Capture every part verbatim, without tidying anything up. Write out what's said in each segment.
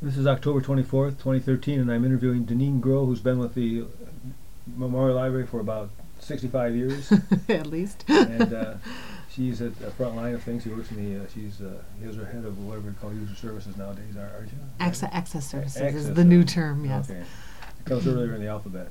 This is October twenty-fourth, twenty thirteen, and I'm interviewing Deneen Groh, who's been with the Memorial Library for about sixty-five years. At least. And uh, she's at the front line of things. She works in the, uh, she's, uh, is her head of whatever we call user services nowadays, are- aren't you? Access, access services Access is the new services. term, yes. Okay. It comes earlier in the alphabet.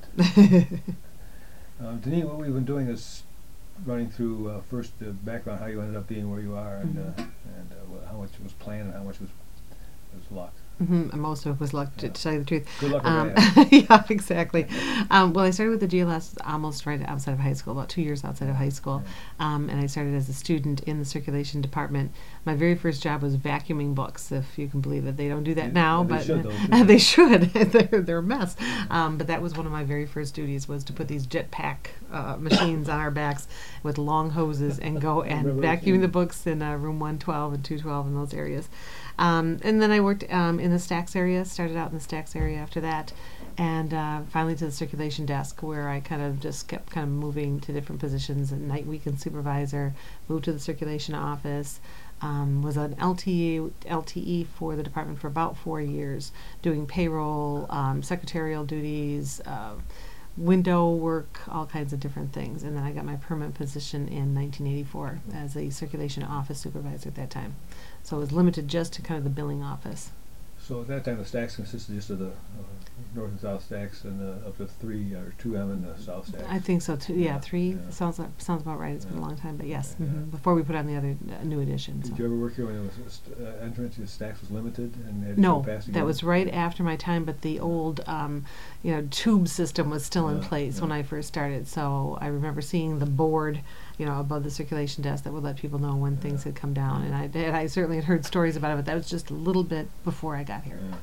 Uh, Deneen, what we've been doing is running through uh, first the background, how you ended up being where you are, and, Mhm. uh, and uh, wh- how much was planned and how much was, was luck. Mm-hmm. Most of it was luck, to, Yeah. to tell you the truth. Good luck with Um, that. yeah, exactly. Um, well, I started with the G L S almost right outside of high school, about two years outside of high school. Um, and I started as a student in the circulation department. My very first job was vacuuming books, if you can believe it. They don't do that Yeah, now, yeah, they but should, though, shouldn't they they? should. they're, they're a mess. Um, but that was one of my very first duties, was to put these jetpack uh, machines on our backs with long hoses and go and Remember vacuum those? the books in uh, room one twelve and two twelve in those areas. Um, and then I worked um, in the stacks area, started out in the stacks area after that, and uh, finally to the circulation desk, where I kind of just kept kind of moving to different positions. At night weekend supervisor, moved to the circulation office, um, was an L T E, L T E for the department for about four years, doing payroll, um, secretarial duties, uh, window work, all kinds of different things. And then I got my permanent position in nineteen eighty-four as a circulation office supervisor at that time. So it was limited just to kind of the billing office. So at that time, the stacks consisted just of the uh, north and south stacks, and uh, up to three or two M in the south stacks. I think so too. Yeah, Yeah, three yeah. sounds like, sounds about right. It's been a Yeah. long time, but yes, Yeah. hmm before we put on the other uh, new edition. Did So. you ever work here when it was just, uh, entrance to the stacks was limited and they had to No, show pass that again? was right after my time, but the old, um, you know, tube system was still in Yeah, place when yeah. I first started. So I remember seeing the board, you know, above the circulation desk that would let people know when things Yeah. had come down. And I, and I certainly had heard stories about it, but that was just a little bit before I got here. Yeah.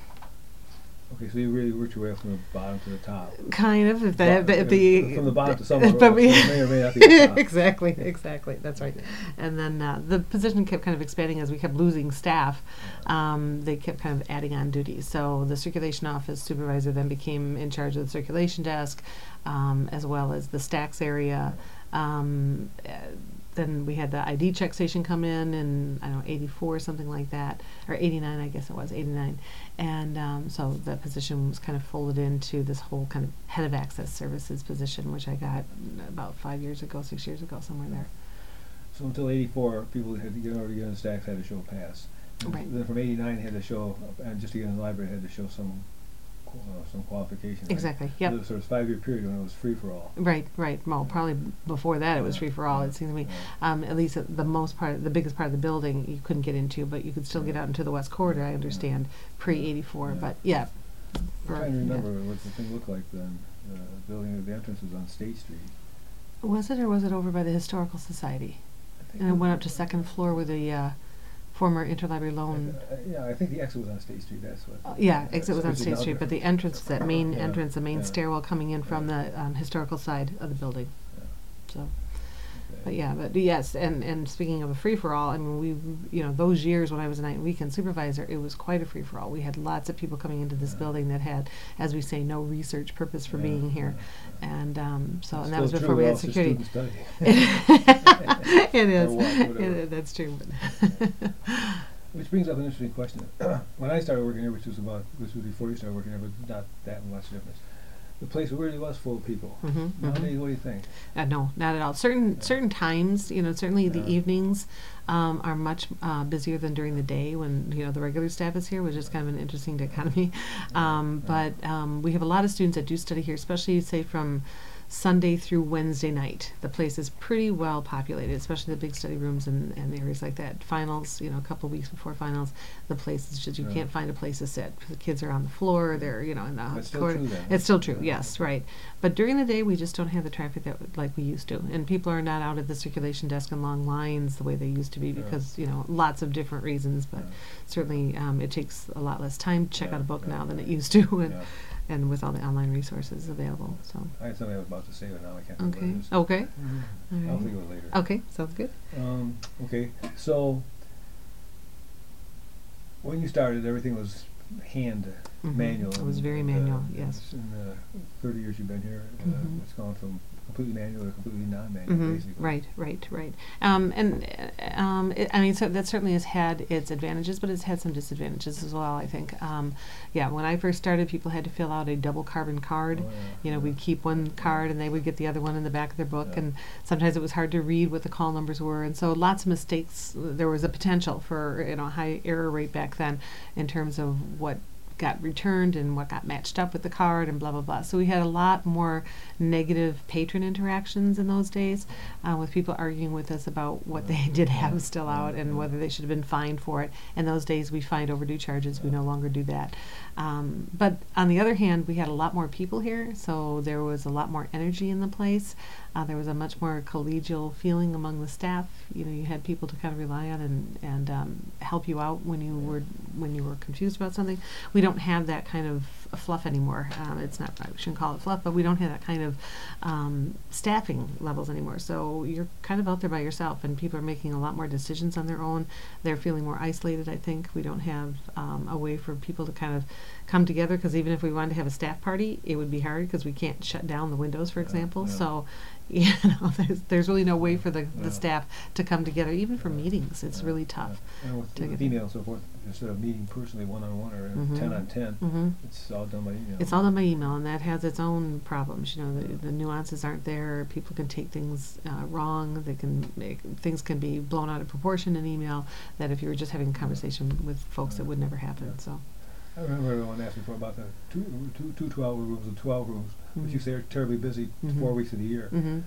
Okay, so you really worked your way up from the bottom to the top. Kind of, if, Bo- the, if the from the bottom to somewhere but we- else, so it may or may not be the top. exactly, exactly. That's right. Okay. And then uh, the position kept kind of expanding as we kept losing staff. Um, they kept kind of adding on duties. So the circulation office supervisor then became in charge of the circulation desk, um, as well as the stacks area. Um, uh, then we had the I D check station come in in, I don't know, eighty-four, something like that, or eighty-nine, I guess it was, eighty-nine. And um, so that position was kind of folded into this whole kind of head of access services position, which I got about five years ago, six years ago, somewhere there. So until eighty-four, people had to get over to get in the stacks had to show a pass. And Right. Then from eighty-nine had to show, and just to get in the library had to show some, qu- uh, some qualification. right? Exactly, yep. So it was sort of five-year period when it was free for all. Right, right. Well, Yeah. probably before that it was Yeah, free for all, yeah, it seems to me. yeah. Um, at least at the most part, the biggest part of the building you couldn't get into, but you could still get Yeah. out into the west corridor, I Yeah. understand, pre eighty-four, Yeah. but yeah. I'm for- trying to yeah. remember what the thing looked like then. Uh, The building, the entrance was on State Street. Was it, or was it over by the Historical Society? I think And it it- went up to second floor where the uh, former interlibrary loan. Uh, uh, Yeah, I think the exit was on State Street, that's what. Uh, yeah, uh, exit was on which is State now Street, but the different. entrance, that main Yeah, entrance, the main yeah. stairwell coming in from Yeah. the um, historical side of the building. Yeah, So, okay. but yeah, but yes, and, and speaking of a free for all, I mean, we, you know, those years when I was a night and weekend supervisor, it was quite a free for all. We had lots of people coming into this Yeah. building that had, as we say, no research purpose for Yeah, being here, yeah, and um, so, yeah. and that was Still before true, we they're had all just security. student study. It is. Or what, It whatever. is, that's true. Which brings up an interesting question. When I started working here, which was about, this was before you started working here, but not that much difference. The place really was full of people. Mhm, Nowadays, mhm. what do you think? Uh, no, not at all. Certain Yeah. certain times, you know, certainly the Yeah. evenings um, are much uh, busier than during the day when you know the regular staff is here, which is kind of an interesting dichotomy. Um, Yeah. but um, we have a lot of students that do study here, especially say from Sunday through Wednesday night. The place is pretty well populated, especially the big study rooms and, and areas like that. Finals, you know, a couple of weeks before finals, the place is just, you Yeah. can't find a place to sit. The kids are on the floor, they're, you know, in the That's still corridor. true then. It's still true, Yeah. yes, right. But during the day, we just don't have the traffic that like we used to, and people are not out at the circulation desk in long lines the way they used to be Yeah. because you know lots of different reasons. But Yeah. certainly, um, it takes a lot less time to check Yeah, out a book yeah, now than it yeah. used to, and, Yeah. and with all the online resources available. So I had something I was about to say, but now I can't remember okay, what it is. okay, Mhm. all I'll right. think of it later. Okay, sounds good. Um, okay, so when you started, everything was hand Mhm. manual. It was and- very and, manual, uh, yes. In the thirty years you've been here, uh, Mhm. it's gone from completely manual or completely non-manual, Mhm. basically. Right, right, right. Um, and uh, um, it, I mean, so that certainly has had its advantages, but it's had some disadvantages as well, I think. Um, yeah, when I first started, people had to fill out a double carbon card. Oh, yeah, You know, yeah. we'd keep one card and they would get the other one in the back of their book, Yeah. and sometimes it was hard to read what the call numbers were, and so lots of mistakes. There was a potential for, you know, high error rate back then in terms of what got returned and what got matched up with the card and blah blah blah. So we had a lot more negative patron interactions in those days, uh, with people arguing with us about what they did have still out and whether they should have been fined for it. In those days we fined overdue charges. We no longer do that. Um, but on the other hand, we had a lot more people here, so there was a lot more energy in the place. Uh, there was a much more collegial feeling among the staff. You know, you had people to kind of rely on and and um, help you out when you were when you were confused about something. We don't have that kind of fluff anymore. Um, it's not, I shouldn't call it fluff, but we don't have that kind of um, staffing levels anymore. So you're kind of out there by yourself, and people are making a lot more decisions on their own. They're feeling more isolated, I think. We don't have um, a way for people to kind of come together, because even if we wanted to have a staff party, it would be hard because we can't shut down the windows, for Yeah, example. yeah. So, you know, there's, there's really no way for the, Yeah. the staff to come together, even for Yeah. meetings. It's Yeah, really tough. yeah. And with, to with get- email and so forth, instead of meeting personally one-on-one or Mhm. ten on ten, Mm-hmm. it's all done by email. It's all done by email, and that has its own problems. You know, the, Yeah. the nuances aren't there. People can take things uh, wrong. They can make things can be blown out of proportion in email. That if you were just having a conversation with folks, it would never happen. Yeah. So, I remember everyone asked before about the two, two, two twelve rooms and twelve rooms, which you Mhm. say are terribly busy Mhm. four weeks of the year. mm-hmm.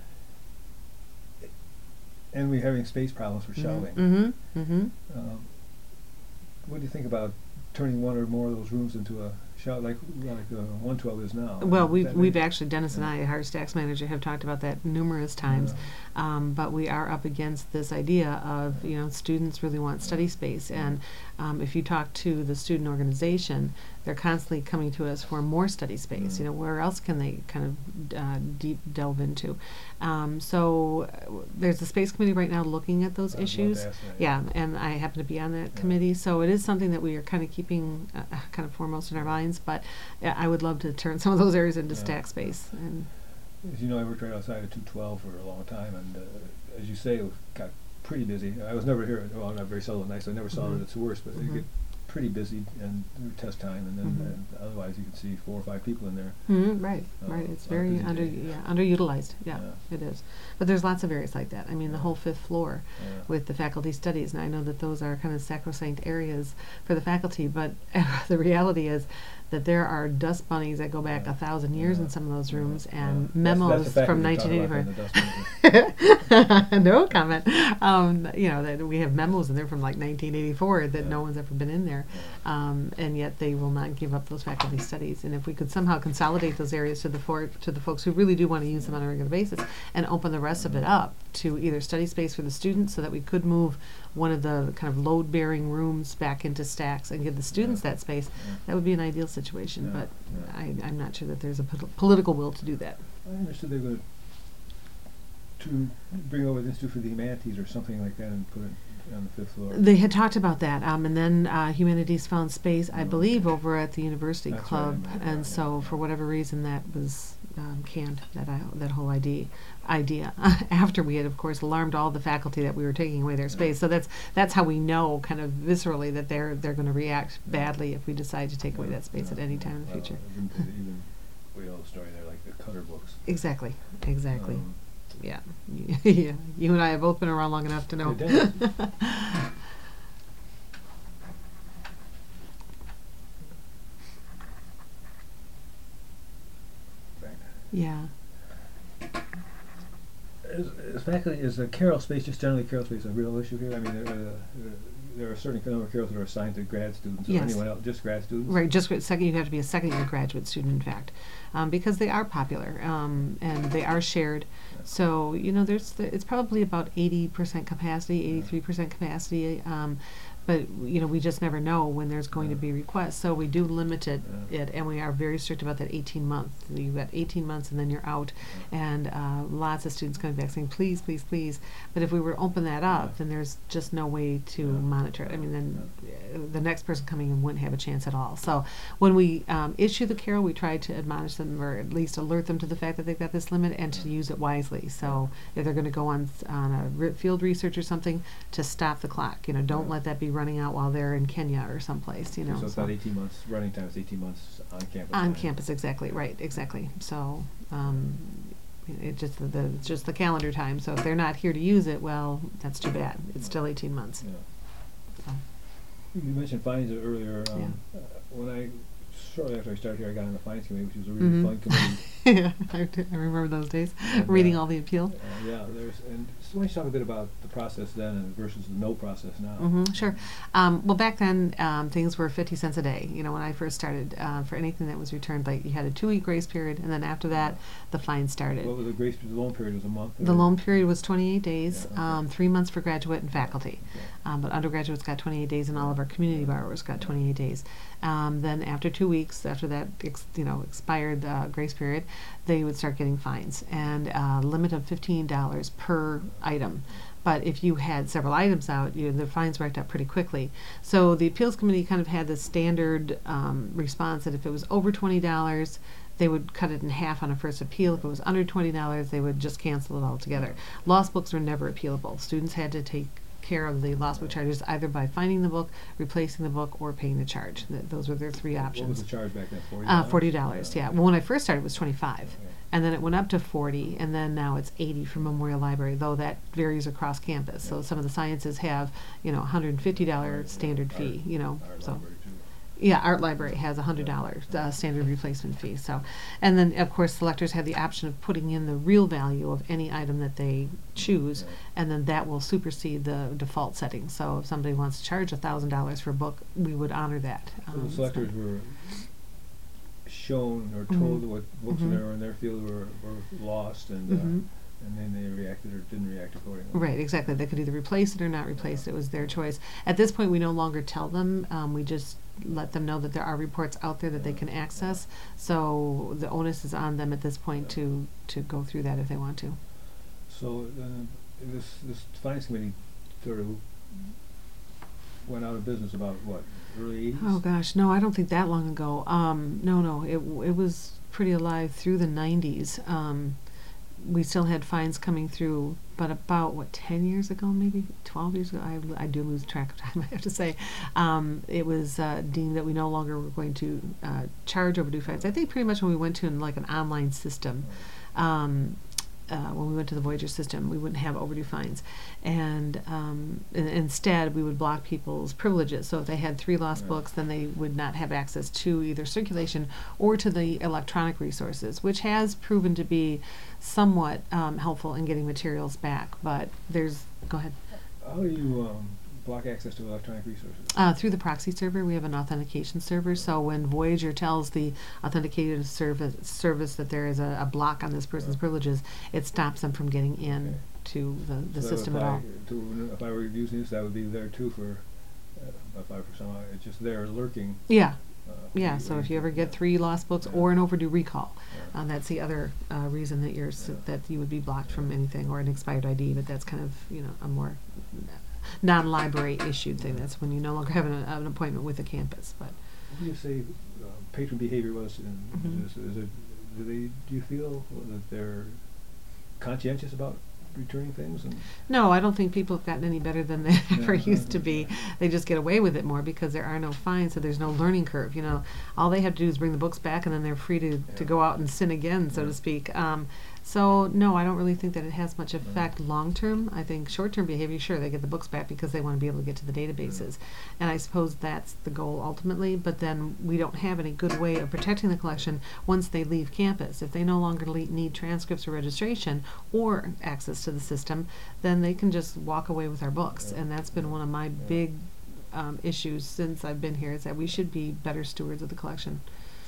And we're having space problems for shelving. Mm-hmm. Mm-hmm. Um, what do you think about turning one or more of those rooms into a shelf, like like uh, one twelve is now? Well, Is we've that we've make- actually Dennis and Yeah. I, our stacks manager, have talked about that numerous times. Um, but we are up against this idea of, you know, students really want study space, and um, if you talk to the student organization, they're constantly coming to us for more study space. Mm. You know, where else can they kind of uh, deep delve into? Um, so uh, w- there's a space committee right now looking at those I was about to issues. ask that, Yeah, and I happen to be on that Yeah. committee, so it is something that we are kind of keeping uh, uh, kind of foremost in our minds. But uh, I would love to turn some of those areas into Yeah. stack space. And As you know, I worked right outside of two twelve for a long time, and uh, as you say, it got pretty busy. I was never here, well, not very seldom night, so I never saw Mhm. it at its worst, but Mhm. it get pretty busy and through test time, and then Mhm. and otherwise you could see four or five people in there. Mhm, right, Uh, right. It's on a very busy under day. yeah underutilized. Yeah, Yeah. it is. But there's lots of areas like that. I mean, the Yeah. whole fifth floor Yeah. with the faculty studies, and I know that those are kind of sacrosanct areas for the faculty. But the reality is that there are dust bunnies that go back Yeah. a thousand years Yeah. in some of those Yeah. rooms, Yeah. and That's- memos that's the fact from that we talk nineteen about eighty-four. in the dust bunnies. No comment. Um, you know, that we have memos in there from like nineteen eighty-four that Yeah. no one's ever been in there, um, and yet they will not give up those faculty studies. And if we could somehow consolidate those areas to the for, to the folks who really do want to use them on a regular basis, and open the rest of it up to either study space for the students, so that we could move one of the kind of load-bearing rooms back into stacks and give the students Yeah. that space, Yeah. that would be an ideal situation. Yeah. But Yeah. I, I'm not sure that there's a pol- political will to do that. I understood they were to bring over the Institute for the Humanities or something like that and put it on the fifth floor. They had talked about that, um, and then uh, Humanities found space, I Oh, believe, okay. over at the University That's right, I Club, remember and that, so yeah. for whatever reason that was um, canned, that I, that whole idea. Idea after we had, of course, alarmed all the faculty that we were taking away their space. So that's that's how we know, kind of viscerally, that they're they're going to react badly if we decide to take away that space at any time in the Well, future. Even, even we know the story there, like the Cutter books. Exactly, exactly. Um, Yeah, yeah. You and I have both been around long enough to know. It does. Yeah. Is, is faculty, is the Carroll space, just generally Carroll space, a real issue here? I mean, there, uh, there are a certain number of Carrolls that are assigned to grad students, or Yes. anyone else, just grad students? Right, just gra- second. You have to be a second-year graduate student, in fact, um, because they are popular um, and they are shared. So you know, there's the, it's probably about eighty percent capacity, eighty-three percent capacity. Um, but you know, we just never know when there's going Yeah. to be requests, so we do limit it, Yeah. it, and we are very strict about that eighteen month. You've got eighteen months and then you're out, and uh, lots of students coming back saying, please, please, please. But if we were to open that up, Yeah. then there's just no way to Yeah. monitor it. I mean, then uh, the next person coming in wouldn't have a chance at all. So when we um, issue the carol, we try to admonish them, or at least alert them to the fact that they've got this limit, and to Yeah. use it wisely. So if they're going to go on on a re- field research or something, to stop the clock. You know, don't Yeah. let that be running out while they're in Kenya or someplace. You know, So it's so- about eighteen months, running time is eighteen months on campus. on time. campus, exactly right, exactly. So um, it just the, the it's just the calendar time. So if they're not here to use it, well, that's too bad. It's still eighteen months. Yeah. So. You mentioned fines earlier. Um, uh, when I shortly after I started here, I got on the finance committee, which was a really Mhm. fun committee. Yeah, I, d- I remember those days, And, reading uh, all the appeals. Uh, yeah, there's and so why don't you talk a bit about the process then and versus the no process now? hmm sure. Um, well, back then, um, things were fifty cents a day. You know, when I first started, uh, for anything that was returned late, you had a two-week grace period, and then after that, the fine started. What was the grace? The loan period was a month. The or- loan period was twenty-eight days, Yeah, okay. um, three months for graduate and faculty. Okay. Um, but undergraduates got twenty-eight days, and all of our community borrowers got twenty-eight days. Um, then after two weeks, after that, ex- you know, expired uh, grace period, they would start getting fines, and a limit of fifteen dollars per item. But if you had several items out, you the fines racked up pretty quickly. So the appeals committee kind of had the standard um, response that if it was over twenty dollars, they would cut it in half on a first appeal. If it was under twenty dollars, they would just cancel it altogether. Lost books were never appealable. Students had to take care of the lost book charges either by finding the book, replacing the book, or paying the charge. Th- those were their three What was options. the charge back then? Forty. Uh, Forty dollars, yeah. Well, when I first started, it was twenty-five, Okay. and then it went up to forty, and then now it's eighty for Memorial Library, though that varies across campus. So Yeah. some of the sciences have, you know, one hundred and fifty dollar Art, standard art, fee. You know, Our so. library too. Yeah, art library has a hundred dollar uh, standard replacement fee. So, and then of course selectors have the option of putting in the real value of any item that they choose, Right. and then that will supersede the default setting. So if somebody wants to charge a thousand dollars for a book, we would honor that. So Um, the selectors were shown or Mhm. told what books Mhm. that were in their field were, were lost, and uh, Mhm. and then they reacted or didn't react accordingly. Right, exactly. They could either replace it or not replace it. It was their choice. At this point, we no longer tell them. Um, we just let them know that there are reports out there that they can access. So the onus is on them at this point to to go through that if they want to. So uh, this this finance committee sort of went out of business about what, early eighties? Oh gosh, no, I don't think that long ago. Um, no, no, it w- it was pretty alive through the nineties. Um, we still had fines coming through, but about what ten years ago, maybe twelve years ago, I, I do lose track of time. I have to say, um, it was uh, deemed that we no longer were going to uh, charge overdue fines. I think pretty much when we went to an, like an online system. Um, uh, when we went to the Voyager system, we wouldn't have overdue fines, and um, in, instead we would block people's privileges. So if they had three lost Right. books, then they would not have access to either circulation or to the electronic resources, which has proven to be somewhat um, helpful in getting materials back. But there's go ahead. How do you um, block access to electronic resources? Uh, through the proxy server, we have an authentication server. So when Voyager tells the authenticated service service that there is a, a block on this person's Yeah. privileges, it stops them from getting in Okay. to the, the So system if at I, all. To, if I were using this, that would be there too for, uh, if I for some, it's just there lurking. Yeah, Uh, yeah. you- So if you- you ever get yeah. three lost books Yeah. or an overdue recall, Yeah. uh, that's the other uh, reason that you're s Yeah. that you would be blocked from Yeah. anything, or an expired I D. But that's kind of you know a more non-library issued thing. That's when you no longer have an, an appointment with the campus. But What do you say uh, patron behavior was in Mhm. this? Is it, do they, do you feel that they're conscientious about returning things? And no, I don't think people have gotten any better than they ever Yeah. used to be. They just get away with it more because there are no fines, so there's no learning curve. You know, all they have to do is bring the books back, and then they're free to, to Yeah. go out and sin again, so Yeah. to speak. Um, so no, I don't really think that it has much Yeah. effect long term. I think short term behavior, sure, they get the books back because they want to be able to get to the databases, and I suppose that's the goal ultimately. But then we don't have any good way of protecting the collection once they leave campus. If they no longer le- need transcripts or registration or access to the system, then they can just walk away with our books. Yeah. And that's been one of my Yeah. big um, issues since I've been here, is that we should be better stewards of the collection.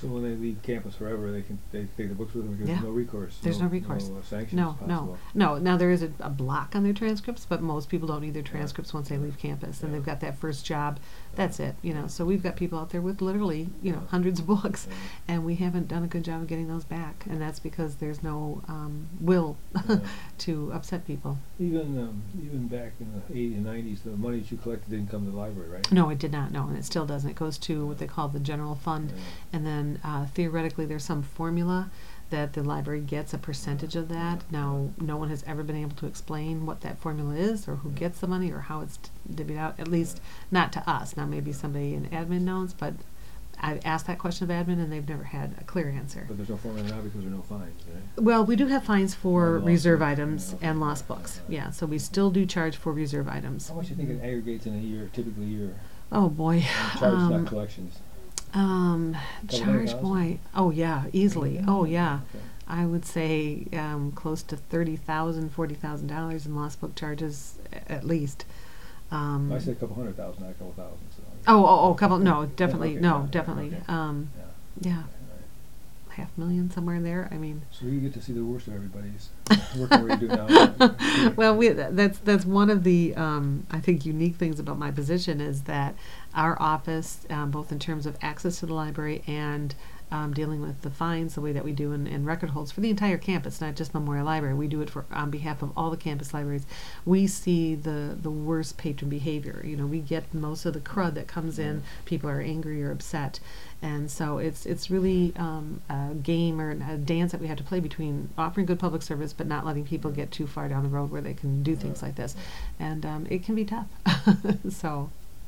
So when they leave campus forever, they can they take the books with them because Yeah. there's no recourse. There's no recourse. No uh, sanctions No, possible. no, no. Now there is a, a block on their transcripts, but most people don't need their transcripts once they Yeah. leave campus, and Yeah. they've got that first job. That's Yeah. it, you know. So we've got people out there with literally, you know, Yeah. hundreds of books, Yeah. and we haven't done a good job of getting those back, and that's because there's no um, will Yeah. to upset people. Even um, even back in the eighties and nineties, the money that you collected didn't come to the library, right? No, it did not. No, and it still doesn't. It goes to what they call the general fund, Yeah. and then uh, theoretically there's some formula that the library gets a percentage of that. Now, no one has ever been able to explain what that formula is, or who Yeah. gets the money, or how it's divvied out. At least not to us. Now, maybe somebody in admin knows, but I've asked that question of admin, and they've never had a clear answer. But there's no formula now because there are no fines, right? Well, we do have fines for Oh, lost reserve books. items Yeah, okay. and lost Yeah, books. yeah. Yeah, so we still do charge for reserve items. How much do you think it aggregates in a year, typically a year? Oh boy. And charge, Um, not collections. Um, Couple hundred charge thousand? boy. Oh yeah, easily. Oh yeah. Okay. I would say um, close to thirty thousand, forty thousand dollars in lost book charges, a- at least. Um, I said a couple hundred thousand, not a couple thousand. So. oh, oh, oh, couple. No, definitely. Okay, No, yeah, definitely. okay. Um, Yeah. yeah, Okay, all right. half million somewhere in there. I mean. So you get to see the worst of everybody's working where you do now. Well, we, that's that's one of the um, I think unique things about my position is that our office, um, both in terms of access to the library and um, dealing with the fines the way that we do in, in record holds for the entire campus, not just Memorial Library. We do it for on behalf of all the campus libraries. We see the the worst patron behavior. You know, we get most of the crud that comes in. People are angry or upset. And so it's it's really um, a game or a dance that we have to play between offering good public service but not letting people get too far down the road where they can do things like this. And um, it can be tough. So,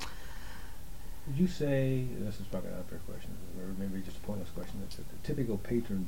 Would you say, this is probably not a fair question, or maybe just a pointless question, that the typical patron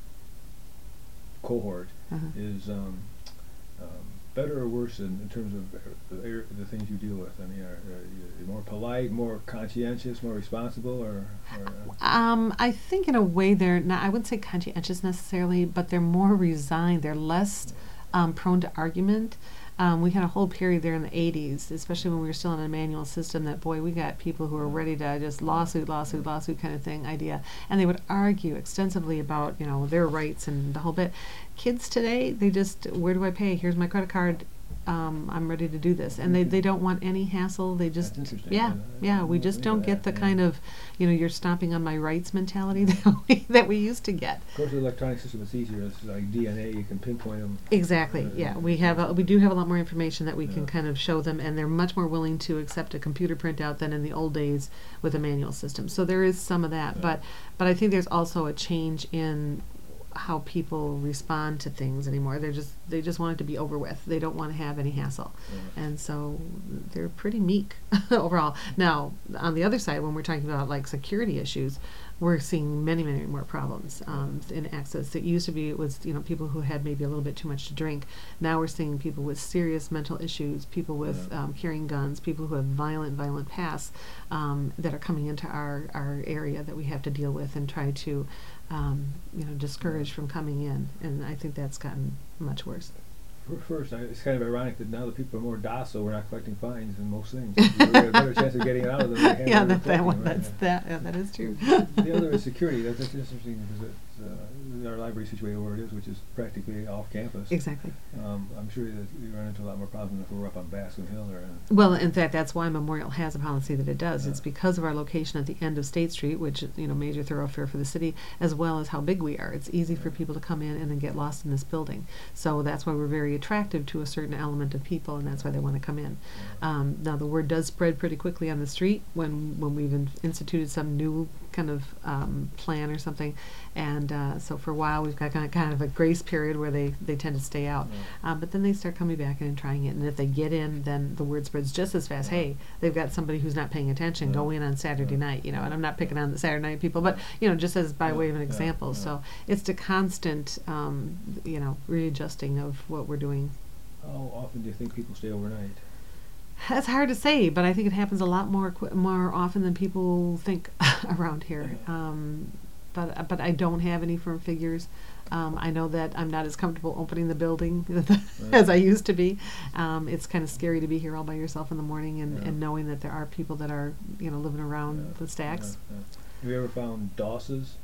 cohort uh-huh. is um, um, better or worse in, in terms of uh, the, ar- the things you deal with? I mean, are, are you more polite, more conscientious, more responsible, or? or uh, Um, I think in a way they're not, I wouldn't say conscientious necessarily, but they're more resigned. They're less um, prone to argument. Um, we had a whole period there in the eighties, especially when we were still in a manual system, that boy, we got people who were ready to just lawsuit, lawsuit, lawsuit kind of thing idea. And they would argue extensively about, you know, their rights and the whole bit. Kids today, they just, where do I pay? Here's my credit card. Um, I'm ready to do this. And they, they don't want any hassle. They just, That's interesting. yeah, I- I yeah, didn't we know just any don't of get the that, yeah. kind of, you know, you're stomping on my rights mentality that we, that we used to get. Of course, the electronic system is easier. It's like D N A. You can pinpoint them. Exactly. Uh, Yeah, we have a, we do have a lot more information that we can Yeah. kind of show them, and they're much more willing to accept a computer printout than in the old days with a manual system. So there is some of that, Yeah. but but I think there's also a change in how people respond to things anymore. They're just they just want it to be over with. They don't want to have any hassle, Yeah. and so they're pretty meek overall. Now, on the other side, when we're talking about like security issues, we're seeing many, many more problems um, in access. It used to be it was you know people who had maybe a little bit too much to drink. Now we're seeing people with serious mental issues, people with Yeah. um, carrying guns, people who have violent, violent pasts um, that are coming into our our area that we have to deal with and try to um, you know discourage from coming in. And I think that's gotten much worse. For- First, I, it's kind of ironic that now the people are more docile. We're not collecting fines in most things. We have a better chance of getting it out of them. than we Yeah, have that, that collecting, one, right? that's that. Yeah, that is true. The other is security. That's, that's interesting because it's, uh, our library situated where it is, which is practically off campus. Exactly. Um, I'm sure that you run into a lot more problems than if we were up on Bascom Hill or. Uh, Well, in fact, that's why Memorial has a policy that it does. Yeah. It's because of our location at the end of State Street, which is, you know, major thoroughfare for the city, as well as how big we are. It's easy for people to come in and then get lost in this building. So that's why we're very attractive to a certain element of people, and that's why they want to come in. Um, now, the word does spread pretty quickly on the street when, when we've in, instituted some new kind of um, plan or something. And uh, so for a while, we've got kind of, kind of a grace period where they, they tend to stay out. Yeah. Um, but then they start coming back and trying it. And if they get in, then the word spreads just as fast. Yeah. Hey, they've got somebody who's not paying attention. Yeah. Go in on Saturday Yeah. night, you know. And I'm not picking on the Saturday night people, but, you know, just as by Yeah. way of an Yeah. example. Yeah. So it's the constant, um, you know, readjusting of what we're doing. How often do you think people stay overnight? That's hard to say, but I think it happens a lot more qu- more often than people think around here. Um, but but I don't have any firm figures. Um, I know that I'm not as comfortable opening the building as I used to be. Um, it's kind of scary to be here all by yourself in the morning and, Yeah. and knowing that there are people that are you know living around Yeah. the stacks. Yeah, yeah. Have you ever found dosses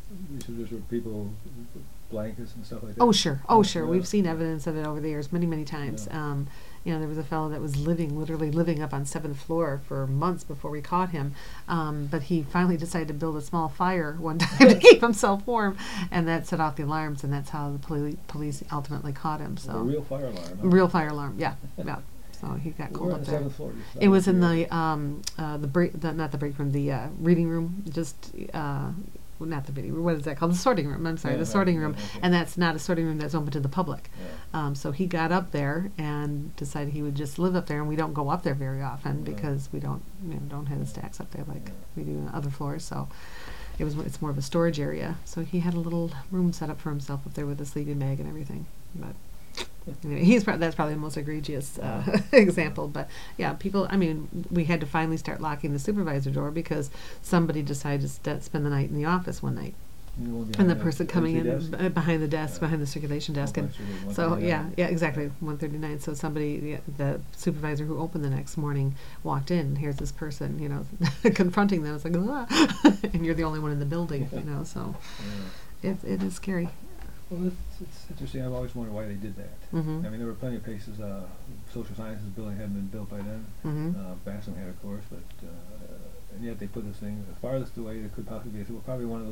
you said there's were people with blankets and stuff like that. Oh sure, oh Yeah, sure. yeah. We've seen evidence of it over the years, many many times. Yeah. Um, you know, there was a fellow that was living, literally living up on seventh floor for months before we caught him. Um, but he finally decided to build a small fire one time to keep himself warm, and that set off the alarms, and that's how the poli- police ultimately caught him. So A real fire alarm. Huh? real fire alarm, yeah, yeah. So he got We're cold on up the there. seventh floor. you It was in started the um uh the break the not the break room the uh, reading room just uh well, not the reading room, what is that called, the sorting room, I'm sorry, Yeah, the right, sorting yeah, room, okay. and that's not a sorting room that's open to the public. Yeah. Um, so he got up there and decided he would just live up there, and we don't go up there very often Yeah. because we don't you know don't have the stacks up there like Yeah. we do in other floors. So it was it's more of a storage area. So he had a little room set up for himself up there with a sleeping bag and everything. But anyway, he's pro- that's probably the most egregious uh, example. But yeah, people. I mean, we had to finally start locking the supervisor door because somebody decided to st- spend the night in the office one night, You know, and the behind person coming in entry desk? b- behind the desk, Yeah. behind the circulation desk, Oh, and that's really one so thirty-nine. yeah, yeah, exactly, one thirty-nine. So somebody, yeah, the supervisor who opened the next morning, walked in. And here's this person, you know, confronting them. It's like, ah! And you're the only one in the building, you know. So Yeah. it it is scary. Well, it's, it's interesting. I've always wondered why they did that. Mm-hmm. I mean, there were plenty of places. Uh, social sciences building hadn't been built by then. Mm-hmm. Uh, Bassam had, of course, but uh, and yet they put this thing the farthest away it could possibly be. It was probably one of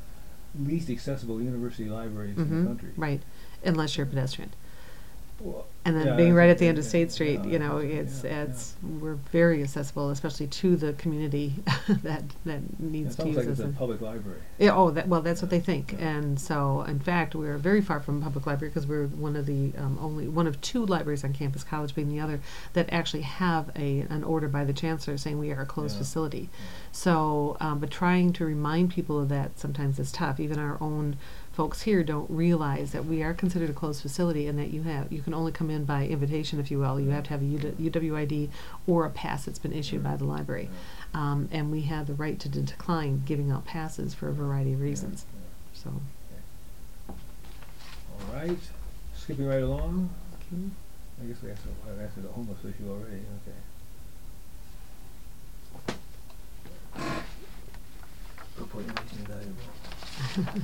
the least accessible university libraries in Mm-hmm. the country. Right, unless you're a pedestrian. Well, And then yeah, being that's right right, at the end of yeah, State Street, yeah, you know, that's right, it's yeah, it's we're very accessible, especially to the community that that It needs to sounds use like this. it's a and- public library. Yeah, oh, that, well, that's what they think, Yeah. and so in fact, we're very far from a public library because we're one of the um, only one of two libraries on campus, college being the other, that actually have a an order by the chancellor saying we are a closed Yeah. facility. So, um, but trying to remind people of that sometimes is tough. Even our own folks here don't realize that we are considered a closed facility and that you have you can only come in by invitation, if you will. You have to have a U W I D or a pass that's been issued by the library, Yeah. um, and we have the right to de- decline giving out passes for a variety of Yeah, reasons. yeah. So, All right, skipping right along. I guess we answered, I've answered the homeless issue already. Okay. Report information valuable.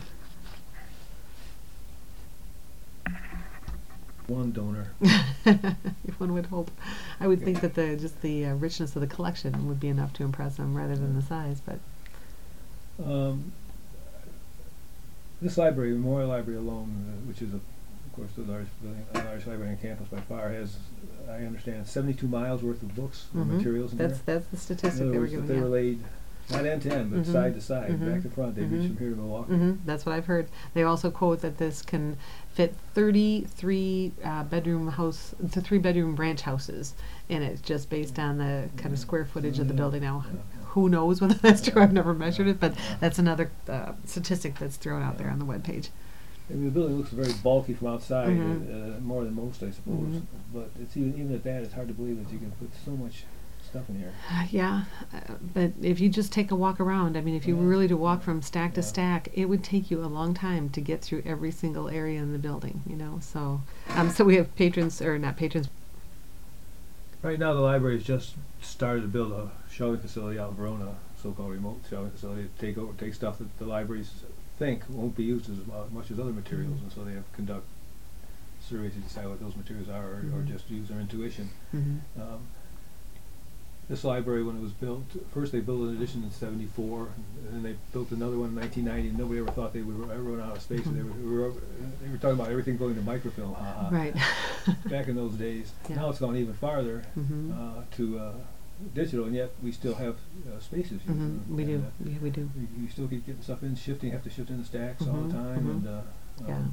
One donor. if one would hope, I would think that the just the uh, richness of the collection would be enough to impress them rather than the size. But Um, this library, Memorial Library alone, uh, which is, a, of course, the largest building, uh, largest library on campus by far, has, I understand, seventy-two miles worth of books or Mhm. materials in that's there. that's the In statistic other they were words, if giving. they Yeah. were laid, not end to end, but Mhm. side to side, Mhm. back to front, they'd reach Mhm. from here to Milwaukee. hmm That's what I've heard. They also quote that this can fit thirty-three uh, bedroom house to three bedroom ranch houses in it, just based on the kind of square footage of the Yeah. building. Now, Yeah. who knows whether that's true? Yeah. I've never measured it, but Yeah. that's another uh, statistic that's thrown out there Yeah. on the webpage. I mean, the building looks very bulky from outside, Mhm. uh, more than most, I suppose. Mhm. But it's even even at that, it's hard to believe that you can put so much stuff in here. Yeah, uh, but if you just take a walk around, I mean, if you were Yeah. really to walk from stack to Yeah. stack, it would take you a long time to get through every single area in the building, you know. So, um, so we have patrons, or not patrons. Right now, the library has just started to build a shelving facility out in Verona, so-called remote shelving facility, to take over, take stuff that the libraries think won't be used as mu- much as other materials, Mhm. and so they have to conduct surveys to decide what those materials are, or, or Mhm. just use their intuition. Mm-hmm. Um, this library, when it was built, first they built an addition in seventy-four, and then they built another one in nineteen ninety, and nobody ever thought they would ever run out of space. Mhm. They, were, we were, they were talking about everything going to microfilm, haha. Right. Back in those days. Yeah. Now it's gone even farther Mhm. uh, to uh, digital, and yet we still have uh, spaces. here. Mhm. We And, do. uh, Yeah, we do. you, you still keep getting stuff in, shifting, have to shift in the stacks all Mhm, the time. mhm. And uh, Yeah. um,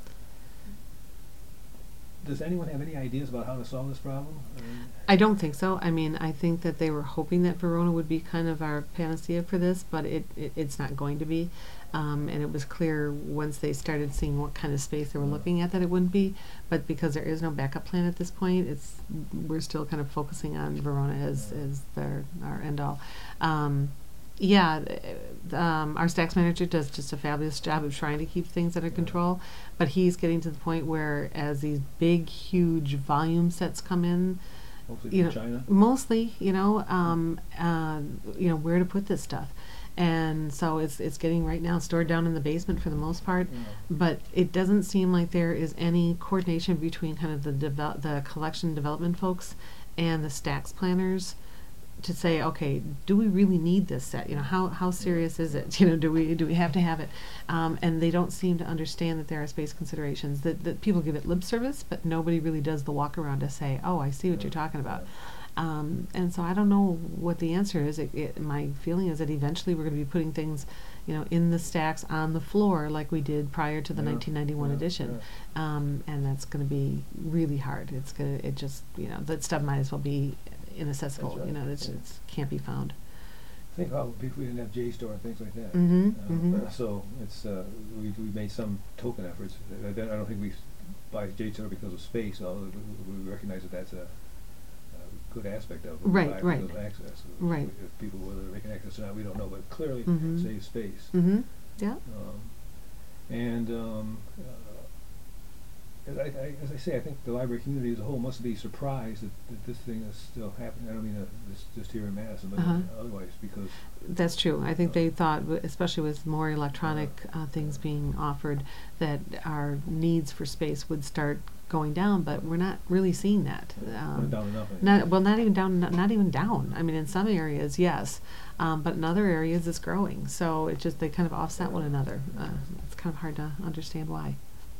does anyone have any ideas about how to solve this problem? I mean, I don't think so. I mean, I think that they were hoping that Verona would be kind of our panacea for this, but it, it it's not going to be. Um, and it was clear once they started seeing what kind of space they were Yeah. looking at that it wouldn't be. But because there is no backup plan at this point, it's we're still kind of focusing on Verona as Yeah. as their our end all. Um, yeah, th- um, our stacks manager does just a fabulous job of trying to keep things under Yeah. control, but he's getting to the point where as these big, huge volume sets come in, mostly you from know, China. mostly, you know, um, uh, you know, where to put this stuff. and so it's it's getting right now stored down in the basement for the most part. Yeah. But it doesn't seem like there is any coordination between kind of the devel- the collection development folks and the stacks planners to say, okay, do we really need this set? You know, how how serious is it? You know, do we do we have to have it? Um, and they don't seem to understand that there are space considerations. That that people give it lip service, but nobody really does the walk around to say, oh, I see what you're talking about. Um, and so I don't know what the answer is. It, it, my feeling is that eventually we're going to be putting things, you know, in the stacks on the floor like we did prior to the Yeah, nineteen ninety-one yeah, edition, um, and that's going to be really hard. It's gonna, it just, you know, that stuff might as well be inaccessible. That's right, You know, it's, yeah. it's can't be found. Think how if we didn't have JSTOR and things like that. Mhm, Uh, mhm. So it's uh, we we made some token efforts. I don't I don't think we buy JSTOR because of space, although we we recognize that that's a, a good aspect of it. We Right, buy it right. because of access. Right. If people, whether they can access or not, we don't know, but clearly Mhm. saves space. Mm-hmm. Yeah. Um, and um, uh, as I, I, as I say, I think the library community as a whole must be surprised that, that this thing is still happening. I don't mean uh, this, just here in Madison, but Uh-huh. otherwise, because That's true. I think they thought, w- especially with more electronic uh, things being offered, that our needs for space would start going down. But we're not really seeing that. um, Um, down to nothing. not well, not even down. Not, not even down. I mean, in some areas, yes, um, but in other areas, it's growing. So it just they kind of offset one another. Uh, it's kind of hard to understand why.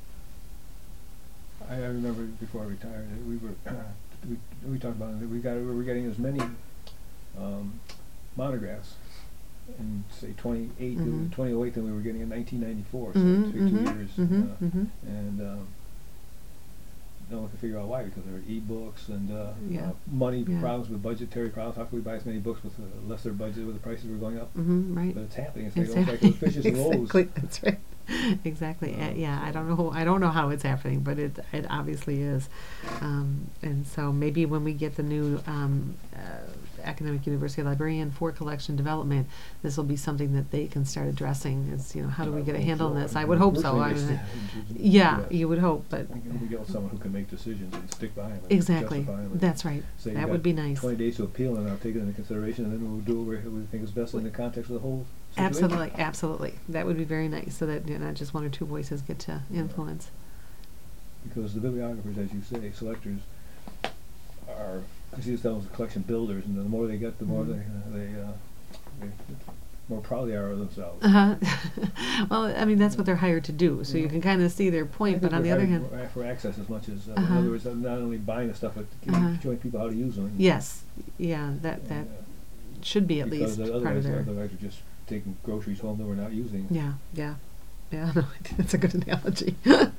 I, I remember before I retired, that we were we we talked about it, that we got we were getting as many um, monographs in say twenty-eight Mhm. to twenty oh eight than we were getting in nineteen ninety-four. So Mhm, it's been mhm, two years, mhm, uh, mhm. and um, no one can figure out why, because there are e-books and uh, Yeah. uh, money Yeah. problems with budgetary problems. How can we buy as many books with a lesser budget where the prices were going up? Mm-hmm, right. But it's happening. It's like, almost like those fishes in loaves. Exactly. That's right. Exactly. Uh, Um, yeah. I so- don't know. I don't know how it's happening, but it it obviously is. Um, and so maybe when we get the new um, uh, academic university librarian for collection development, this will be something that they can start addressing. Is you know how do we I get a hope handle on so. this? I I mean, would hope so. virtually I they mean, st- yeah, yes. you would hope, but I think we get someone who can make decisions and stick by them. And exactly. justify them and That's right. say you That got would be nice. Twenty days to appeal, and I'll take it into consideration, and then we'll do what we think is best in the context of the whole situation. Absolutely, absolutely. That would be very nice, so that you know, not just one or two voices get to influence. Because the bibliographers, as you say, selectors, are consider themselves collection builders, and the more they get, the more Mhm. they, uh, they, uh, they, the more proud they are of themselves. Uh-huh. Well, I mean, that's what they're hired to do, so you Yeah. can kind of see their I point, think but on the they're other hired hand, for- for access as much as, uh, Uh-huh. in other words, uh, not only buying the stuff, but giving, Uh-huh. showing people how to use them. yes, yeah, that, And, that uh, should be at because least otherwise, part of their, otherwise we're just taking groceries home that we're not using. yeah, yeah, yeah, no, I think that's a good analogy.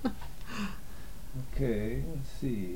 Okay, let's see.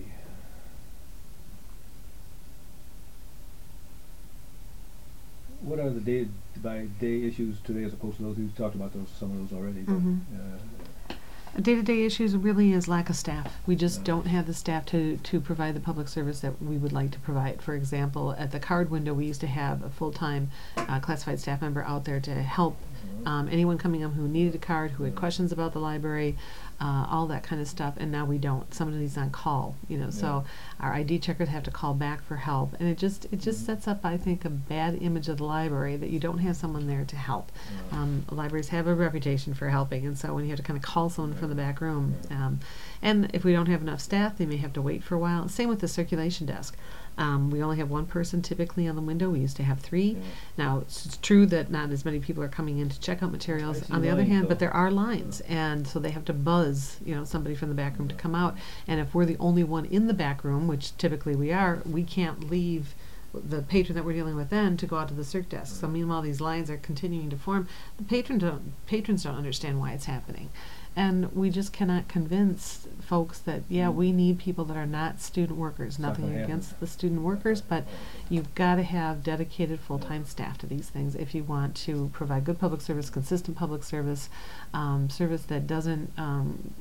What are the day by day issues today as opposed to those you talked about those some of those already? But, Mhm. uh, Day-to-day issues really is lack of staff. We just Yeah. don't have the staff to, to provide the public service that we would like to provide. For example, at the card window, we used to have a full-time uh, classified staff member out there to help uh, um, anyone coming up who needed a card, who had questions about the library, uh, all that kind of stuff, and now we don't. Somebody's on call, you know, so our I D checkers have to call back for help, and it just it just Mhm. sets up, I think, a bad image of the library that you don't have someone there to help. uh, Um, libraries have a reputation for helping, and so when you have to kind of call someone from the back room, um, and if we don't have enough staff, they may have to wait for a while. Same with the circulation desk. Um, we only have one person typically on the window. We used to have three. yeah. Now, it's, it's true that not as many people are coming in to check out materials. I see On the other lines, hand, though. but there are lines, and so they have to buzz, you know, somebody from the back room to come out. And if we're the only one in the back room, which typically we are, we can't leave the patron that we're dealing with then to go out to the circ desk. So meanwhile, these lines are continuing to form. The patron don't, patrons don't understand why it's happening. And we just cannot convince folks that, yeah, Mm. we need people that are not student workers. It's not Nothing gonna happen. against the student workers, but you've got to have dedicated full-time staff to these things if you want to provide good public service, consistent public service, um, service that doesn't um,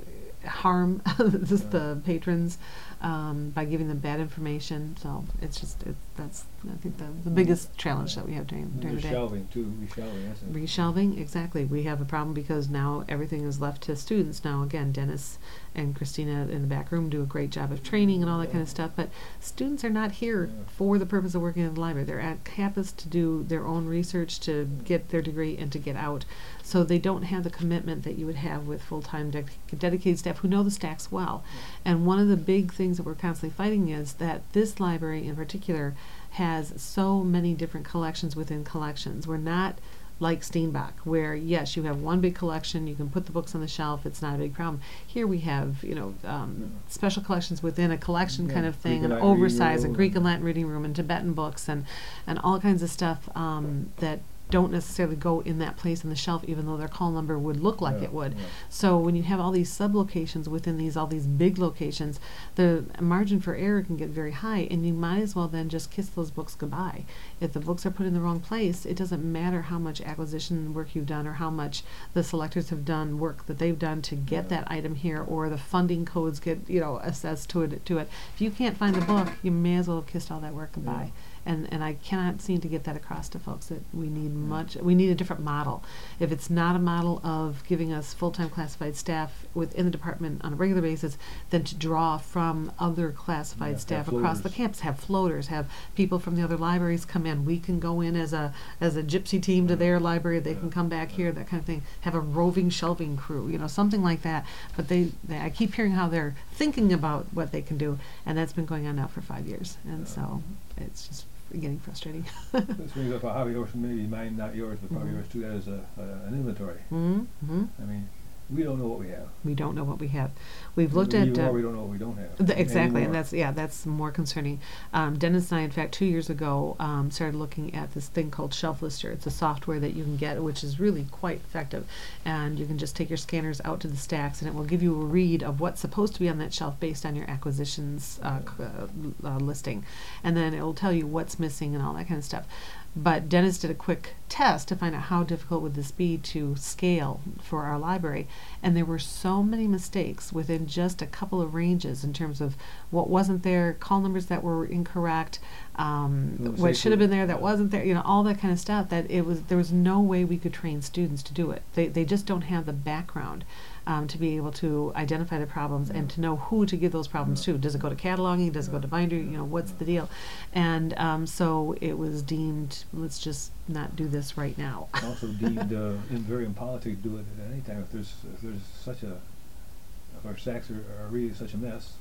harm just Yeah. the patrons um, by giving them bad information. So it's just it, that's I think the, the biggest challenge that we have during during the There's day. shelving too, reshelving, that's it. Reshelving, exactly. We have a problem because now everything is left to students. Now, again, Dennis and Christina in the back room do a great job of training and all that kind of stuff, but students are not here Yeah. for the purpose of working in the library. They're at campus to do their own research, to get their degree, and to get out. So they don't have the commitment that you would have with full-time ded- dedicated staff who know the stacks well. And one of the big things that we're constantly fighting is that this library in particular has so many different collections within collections. We're not like Steenbach, where yes, you have one big collection, you can put the books on the shelf, it's not a big problem. Here we have, you know, um, Yeah. special collections within a collection Yeah, kind of Greek thing, and an Latin reading oversized, and room Greek and and- Latin reading room, and Tibetan books, and, and all kinds of stuff um, that don't necessarily go in that place on the shelf, even though their call number would look like Yeah, it would. yeah. So when you have all these sub-locations within these, all these big locations, the margin for error can get very high, and you might as well then just kiss those books goodbye. If the books are put in the wrong place, it doesn't matter how much acquisition work you've done or how much the selectors have done work that they've done to get Yeah. that item here, or the funding codes get, you know, assessed to it, to it. If you can't find the book, you may as well have kissed all that work goodbye. And and I cannot seem to get that across to folks that we need much, we need a different model. If it's not a model of giving us full-time classified staff within the department on a regular basis, then to draw from other classified Yeah, have staff across the floaters. campus, have floaters, have people from the other libraries come in. We can go in as a as a gypsy team to Yeah. their library, they Yeah. can come back Yeah. here, that kind of thing. Have a roving shelving crew, you know, something like that. But they, they I keep hearing how they're thinking about what they can do, and that's been going on now for five years. And Yeah. so it's just getting frustrating. This brings up a hobby horse, maybe mine, not yours, but probably Mhm. yours too, that is a, a, an inventory. Mm-hmm. I mean, we don't know what we have. We don't know what we have. We've looked at Even uh, more, we don't know what we don't have. The, exactly, and anymore. that's yeah, that's more concerning. Um, Dennis and I, in fact, two years ago, um, started looking at this thing called Shelf Lister. It's a software that you can get, which is really quite effective, and you can just take your scanners out to the stacks, and it will give you a read of what's supposed to be on that shelf based on your acquisitions uh, c- uh, uh, listing, and then it will tell you what's missing and all that kind of stuff. But Dennis did a quick test to find out how difficult would this be to scale for our library, and there were so many mistakes within just a couple of ranges in terms of what wasn't there, call numbers that were incorrect, um, Little what should have been there that yeah. wasn't there, you know, all that kind of stuff. That it was there was no way we could train students to do it. They they just don't have the background um, to be able to identify the problems and to know who to give those problems Yeah. to. Does it go to cataloging? Does it go to binder? You know, what's the deal? And um, so it was deemed, let's just not do this right now. Also deemed uh, in very impolitic to do it at any time. If there's if there's such a if our stacks are, are really such a mess,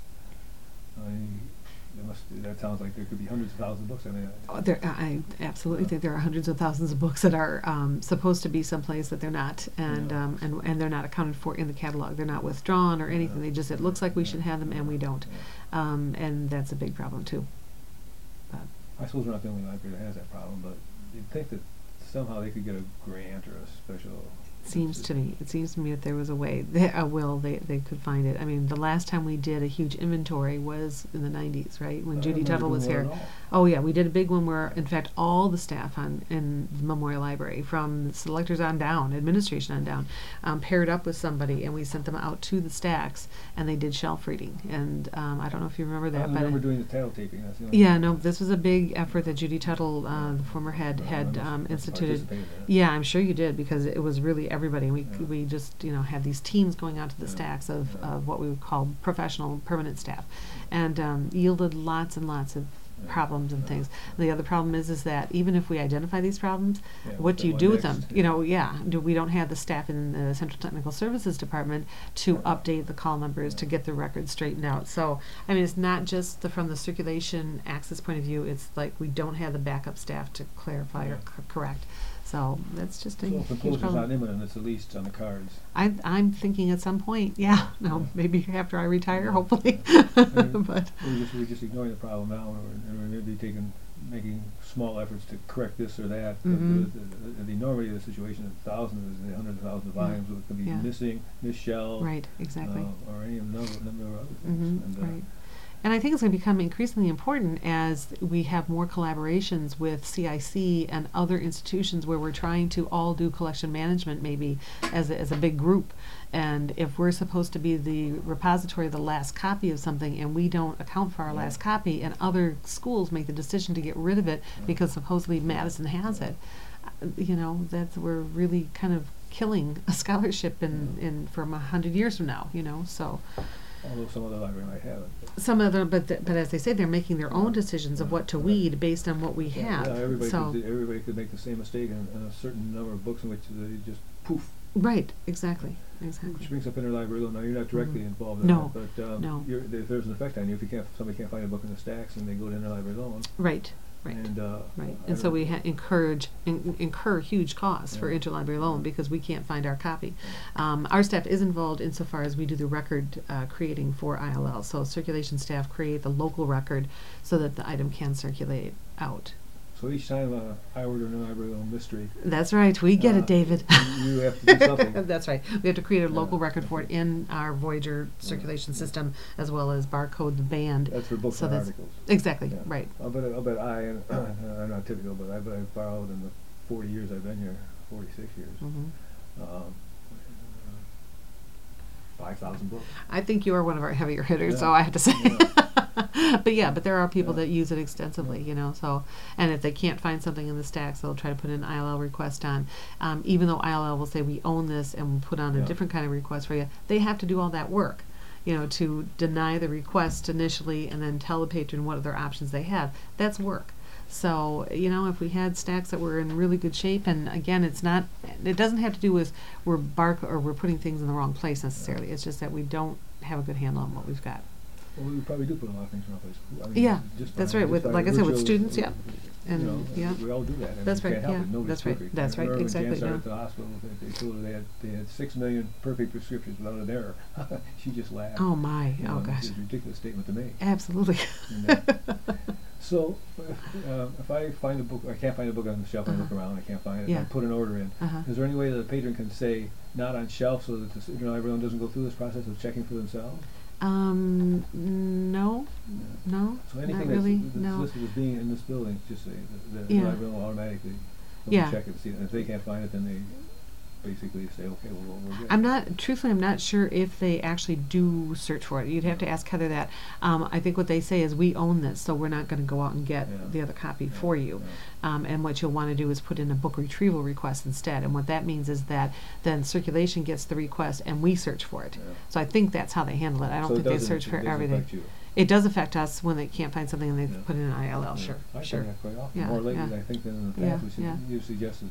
I mean, there must that sounds like there could be hundreds of thousands of books. I mean, Oh, there, I I absolutely think there are hundreds of thousands of books that are um, supposed to be someplace that they're not, and Yeah. um, and and they're not accounted for in the catalog. They're not withdrawn or anything. Yeah. They just it looks like we Yeah. should have them, and we don't, yeah. um, and that's a big problem too. But I suppose we're not the only library that has that problem, but you'd think that somehow they could get a grant or a special. it seems to me, it seems to me that there was a way, they, a will, they they could find it. I mean, the last time we did a huge inventory was in the nineties, right, when I Judy don't remember Tuttle was doing here. one at all. Oh yeah, we did a big one where, in fact, all the staff on in the Memorial Library, from the selectors on down, administration on down, um, paired up with somebody, and we sent them out to the stacks, and they did shelf reading. And um, I don't know if you remember I that, but remember doing the tail taping. That's the only yeah, no, this was a big effort that Judy Tuttle, uh, the former head, I had must- um, must instituted. participate in that. Yeah, I'm sure you did, because it was really everybody. We Yeah. we just you know had these teams going out to the Yeah. stacks of, Yeah. of what we would call professional permanent staff, and um, yielded lots and lots of Yeah. problems and Yeah. things. The other problem is is that even if we identify these problems, Yeah, what what's do you that do one with them? next? You know, yeah, do we don't have the staff in the Central Technical Services Department to update the call numbers to get the records straightened out. So I mean, it's not just the, from the circulation access point of view. It's like we don't have the backup staff to clarify or Yeah. c- correct. So that's just a So if huge implosion's problem. not imminent, it's at least on the cards. I, I'm thinking at some point, yeah, no, Yeah. maybe after I retire, Yeah. hopefully. mean, But We're just, we're just ignoring the problem now, and we're, and we're maybe taking, making small efforts to correct this or that. but Mhm. The, the, the enormity of the situation is thousands, and hundreds of thousands of Yeah. volumes that could be Yeah. missing, misshelved, right, exactly. uh, or any number, number of other hmm things. And, uh, right. And I think it's going to become increasingly important as we have more collaborations with C I C and other institutions where we're trying to all do collection management maybe as a, as a big group. And if we're supposed to be the repository of the last copy of something and we don't account for our last copy and other schools make the decision to get rid of it because supposedly Madison has it, uh, you know, that's, we're really kind of killing a scholarship in, in from a hundred years from now, you know, so. Although some other library might have it. Some of them, but th- but as they say, they're making their own decisions of what to Right. weed based on what we have. Yeah, everybody, so could, do- everybody could make the same mistake in, in a certain number of books in which they just poof. right, exactly, Which exactly. brings up interlibrary loan. Now, you're not directly Mhm. involved in No, that, but um, no. you're, if there's an effect on you, if you can't, somebody can't find a book in the stacks and they go to interlibrary loan. Right, right. And, uh, Right, I and so don't- we ha- encourage in- incur huge costs for Yeah. interlibrary loan because we can't find our copy. Um, our staff is involved insofar as we do the record uh, creating for I L L. So circulation staff create the local record so that the item can circulate out. So each time uh, I order an interlibrary loan mystery, That's right. We get Uh, it, David. you have to do something. That's right. We have to create a Yeah, local record for it okay. in our Voyager circulation system, as well as barcode the band. That's for books So and that's- articles. Exactly. Yeah. Right. I'll bet, I'll bet I, and I'm not typical, but I've, I've borrowed in the forty years I've been here, forty-six years, hmm um, five thousand books. I think you are one of our heavier hitters, Yeah. so I have to say. Yeah. But yeah, but there are people Yeah. that use it extensively, you know. So, and if they can't find something in the stacks, they'll try to put an I L L request on. Um, even though I L L will say we own this and we'll put on a Yeah. different kind of request for you, they have to do all that work, you know, to deny the request initially and then tell the patron what other options they have. That's work. So, you know, if we had stacks that were in really good shape, and again, it's not, it doesn't have to do with we're bark or we're putting things in the wrong place necessarily. It's just that we don't have a good handle on what we've got. Well, we probably do put a lot of things in our place. I mean, Yeah, just that's by- right, just with- by like I said, with virtue of, students, yeah. You And, know, yeah. we all do that. and That's we right, can't help yeah. it. Nobody's That's right, perfect. that's I right, remember exactly, when Jan started yeah. at the hospital, they, they told her they had, they had six million perfect prescriptions without an error. She just laughed. Oh my, You know, oh it's gosh. a ridiculous statement to make. Absolutely. And, uh, so, uh, if I find a book, I can't find a book on the shelf, I look Uh-huh. around, I can't find it, Yeah. I put an order in. Uh-huh. Is there any way that the patron can say, not on shelf, so that the interlibrary loan doesn't go through this process of checking for themselves? Um, no, Yeah. no, So not anything really, that's, that's no. listed as being in this building, just say, the, the Yeah. interlibrary will automatically, they'll Yeah. check it, see it, and if they can't find it, then they basically say, okay, well, we're good. I'm not, truthfully, I'm not sure if they actually do search for it. You'd have to ask Heather that. Um, I think what they say is we own this, so we're not going to go out and get Yeah. the other copy Yeah, for you. yeah. Um, and what you'll want to do is put in a book retrieval request instead. And what that means is that then circulation gets the request and we search for it. Yeah. So I think that's how they handle it. I don't So it think they doesn't- search it for doesn't everything. affect you. It does affect us when they can't find something and they Yeah. put in an I L L. Yeah. Sure, I sure. find that quite often, Yeah, more lately yeah. than I think than in the Yeah, past, which yeah. you suggested,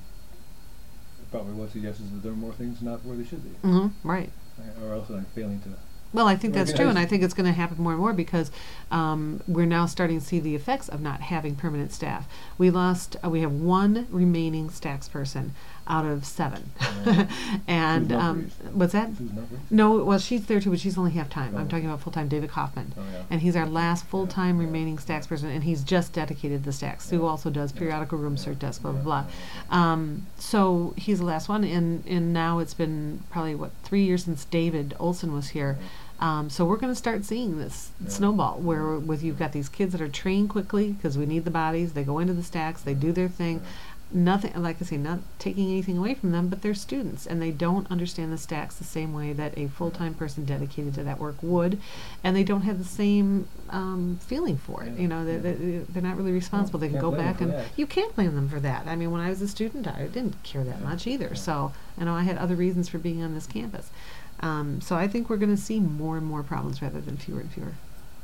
probably what suggests is that there are more things not where they should be. hmm right. I- Or else I'm failing to. Well, I think that's true, and I Organized. think it's going to happen more and more because um, we're now starting to see the effects of not having permanent staff. We lost, uh, we have one remaining stacks person out of seven, Uh, and Susan um, Humphreys. what's that? Susan Humphreys? No, well, she's there too, but she's only half time. I'm Oh. talking about full time. David Kaufman, Oh, yeah. and he's our last full time yeah, remaining yeah. stacks person, and he's just dedicated to the stacks. Sue Yeah. also does Yeah. periodical room Yeah. cert desk, blah blah Yeah, blah. yeah, yeah. Um, so he's the last one, and and now it's been probably what three years since David Olson was here. Um, so we're going to start seeing this Yeah. snowball where with you've got these kids that are trained quickly because we need the bodies. They go into the stacks, they do their thing. Yeah. Nothing, like I say, not taking anything away from them, but they're students and they don't understand the stacks the same way that a full-time person dedicated to that work would, and they don't have the same um, feeling for it. Yeah. You know, they, Yeah. they, they're not really responsible. They can Can't go blame them back for and that. you can't blame them for that. I mean, when I was a student, I didn't care that Yeah. much either. Yeah. So, you know, I had other reasons for being on this campus. Um, so I think we're going to see more and more problems rather than fewer and fewer.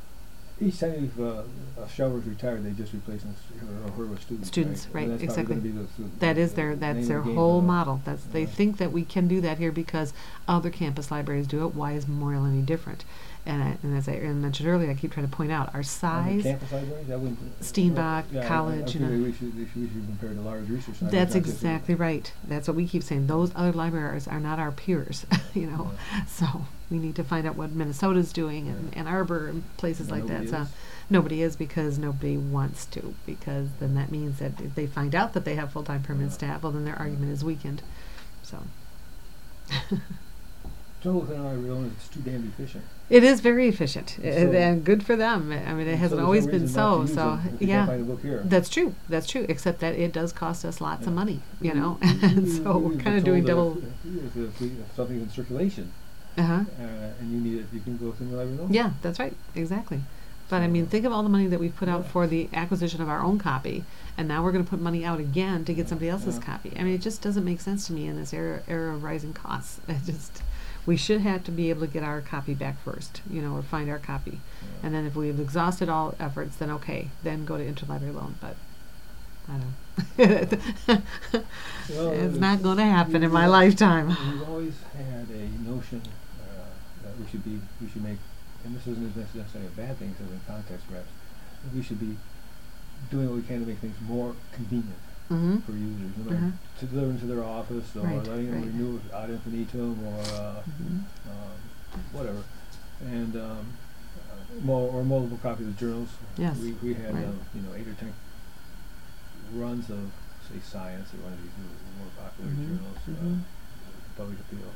Each time you've, uh, a shower's retired, they just replace them s- her or her with students. Students, right, And that's exactly. probably gonna be the, the That is the their name that's of their the game whole for them. model. That's they Yeah. think that we can do that here because other campus libraries do it. Why is Memorial any different? And, I, and as I mentioned earlier, I keep trying to point out our On the size. campus libraries, I wouldn't. Steenbach, yeah, I- I- college, I you think know. We should, we should, we should compare to large research libraries. That's not just a- exactly right. That's what we keep saying. Those other libraries are not our peers, you know. So we need to find out what Minnesota's doing and Ann Arbor and places And like that. nobody So is. nobody is because nobody wants to, because then that means that if they find out that they have full-time permanent Yeah. staff, well, then their argument is weakened. So. trouble with an library alone is it's too damn efficient. It is very efficient, And and, so- and good for them. I mean, it And hasn't so there's always no been reason not so. to use So it if you yeah, can't find a book here. that's true. That's true. Except that it does cost us lots of Yeah. money, you know, We- we- and we- so we've we're been kind of told doing that double. If, if, if, we, if something's in circulation Uh huh. uh, and you need it, you can go through the library alone. Yeah, that's right. Exactly. But I mean, think of all the money that we've put out Yeah. for the acquisition of our own copy, and now we're going to put money out again to get somebody else's Yeah. copy. I mean, it just doesn't make sense to me in this era, era of rising costs. It just, we should have to be able to get our copy back first, you know, or find our copy, Yeah. and then if we've exhausted all efforts, then okay, then go to interlibrary loan. But I don't know. Well, It's uh, not going to happen in we- my we- lifetime. We've always had a notion uh, that we should be, we should make, and this isn't necessarily a bad thing, because in context perhaps, that we should be doing what we can to make things more convenient Mm-hmm. for users, no matter Uh-huh. to deliver them to their office, or Right, letting them right. renew it ad infinitum, or uh, Mm-hmm. um, whatever, and um, uh, mul- or multiple copies of journals. Yes, We, we had right. um, you know eight or ten runs of say science or one of these more popular Mhm, journals, mhm. uh, public appeal,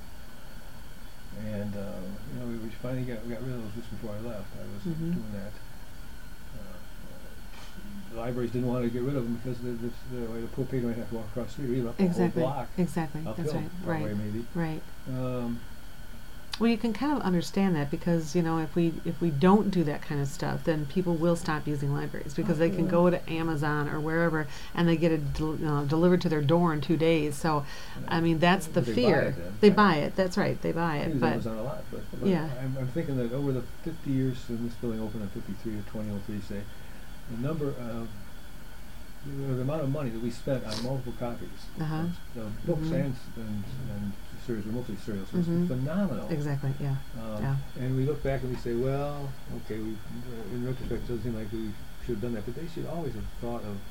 and uh, you know we, we finally got we got rid of those just before I left. I was Mhm. doing that. Uh, uh, the libraries didn't want to get rid of them because the, the, the way the poor patron might have to walk across the street or even up Exactly. a whole block Exactly. That's uphill, right. far away Right. maybe. Right. Um, Well, you can kind of understand that because you know if we if we don't do that kind of stuff, then people will stop using libraries because they can Yeah. go to Amazon or wherever and they get it del- uh, delivered to their door in two days. So, I mean that's the They buy fear. it then, They yeah. buy it. That's right. They buy I it. use But Amazon a lot, but, but Yeah. I'm, I'm thinking that over the fifty years since this building opened in fifty-three to twenty oh three, say, the number of the, the amount of money that we spent on multiple copies Uh-huh. of, of books Mhm. and, and and serials, or mostly serials, was Mhm. phenomenal. exactly. Yeah. Um, Yeah. And we look back and we say, well, okay, we, in retrospect, it doesn't seem like we should have done that, but they should always have thought of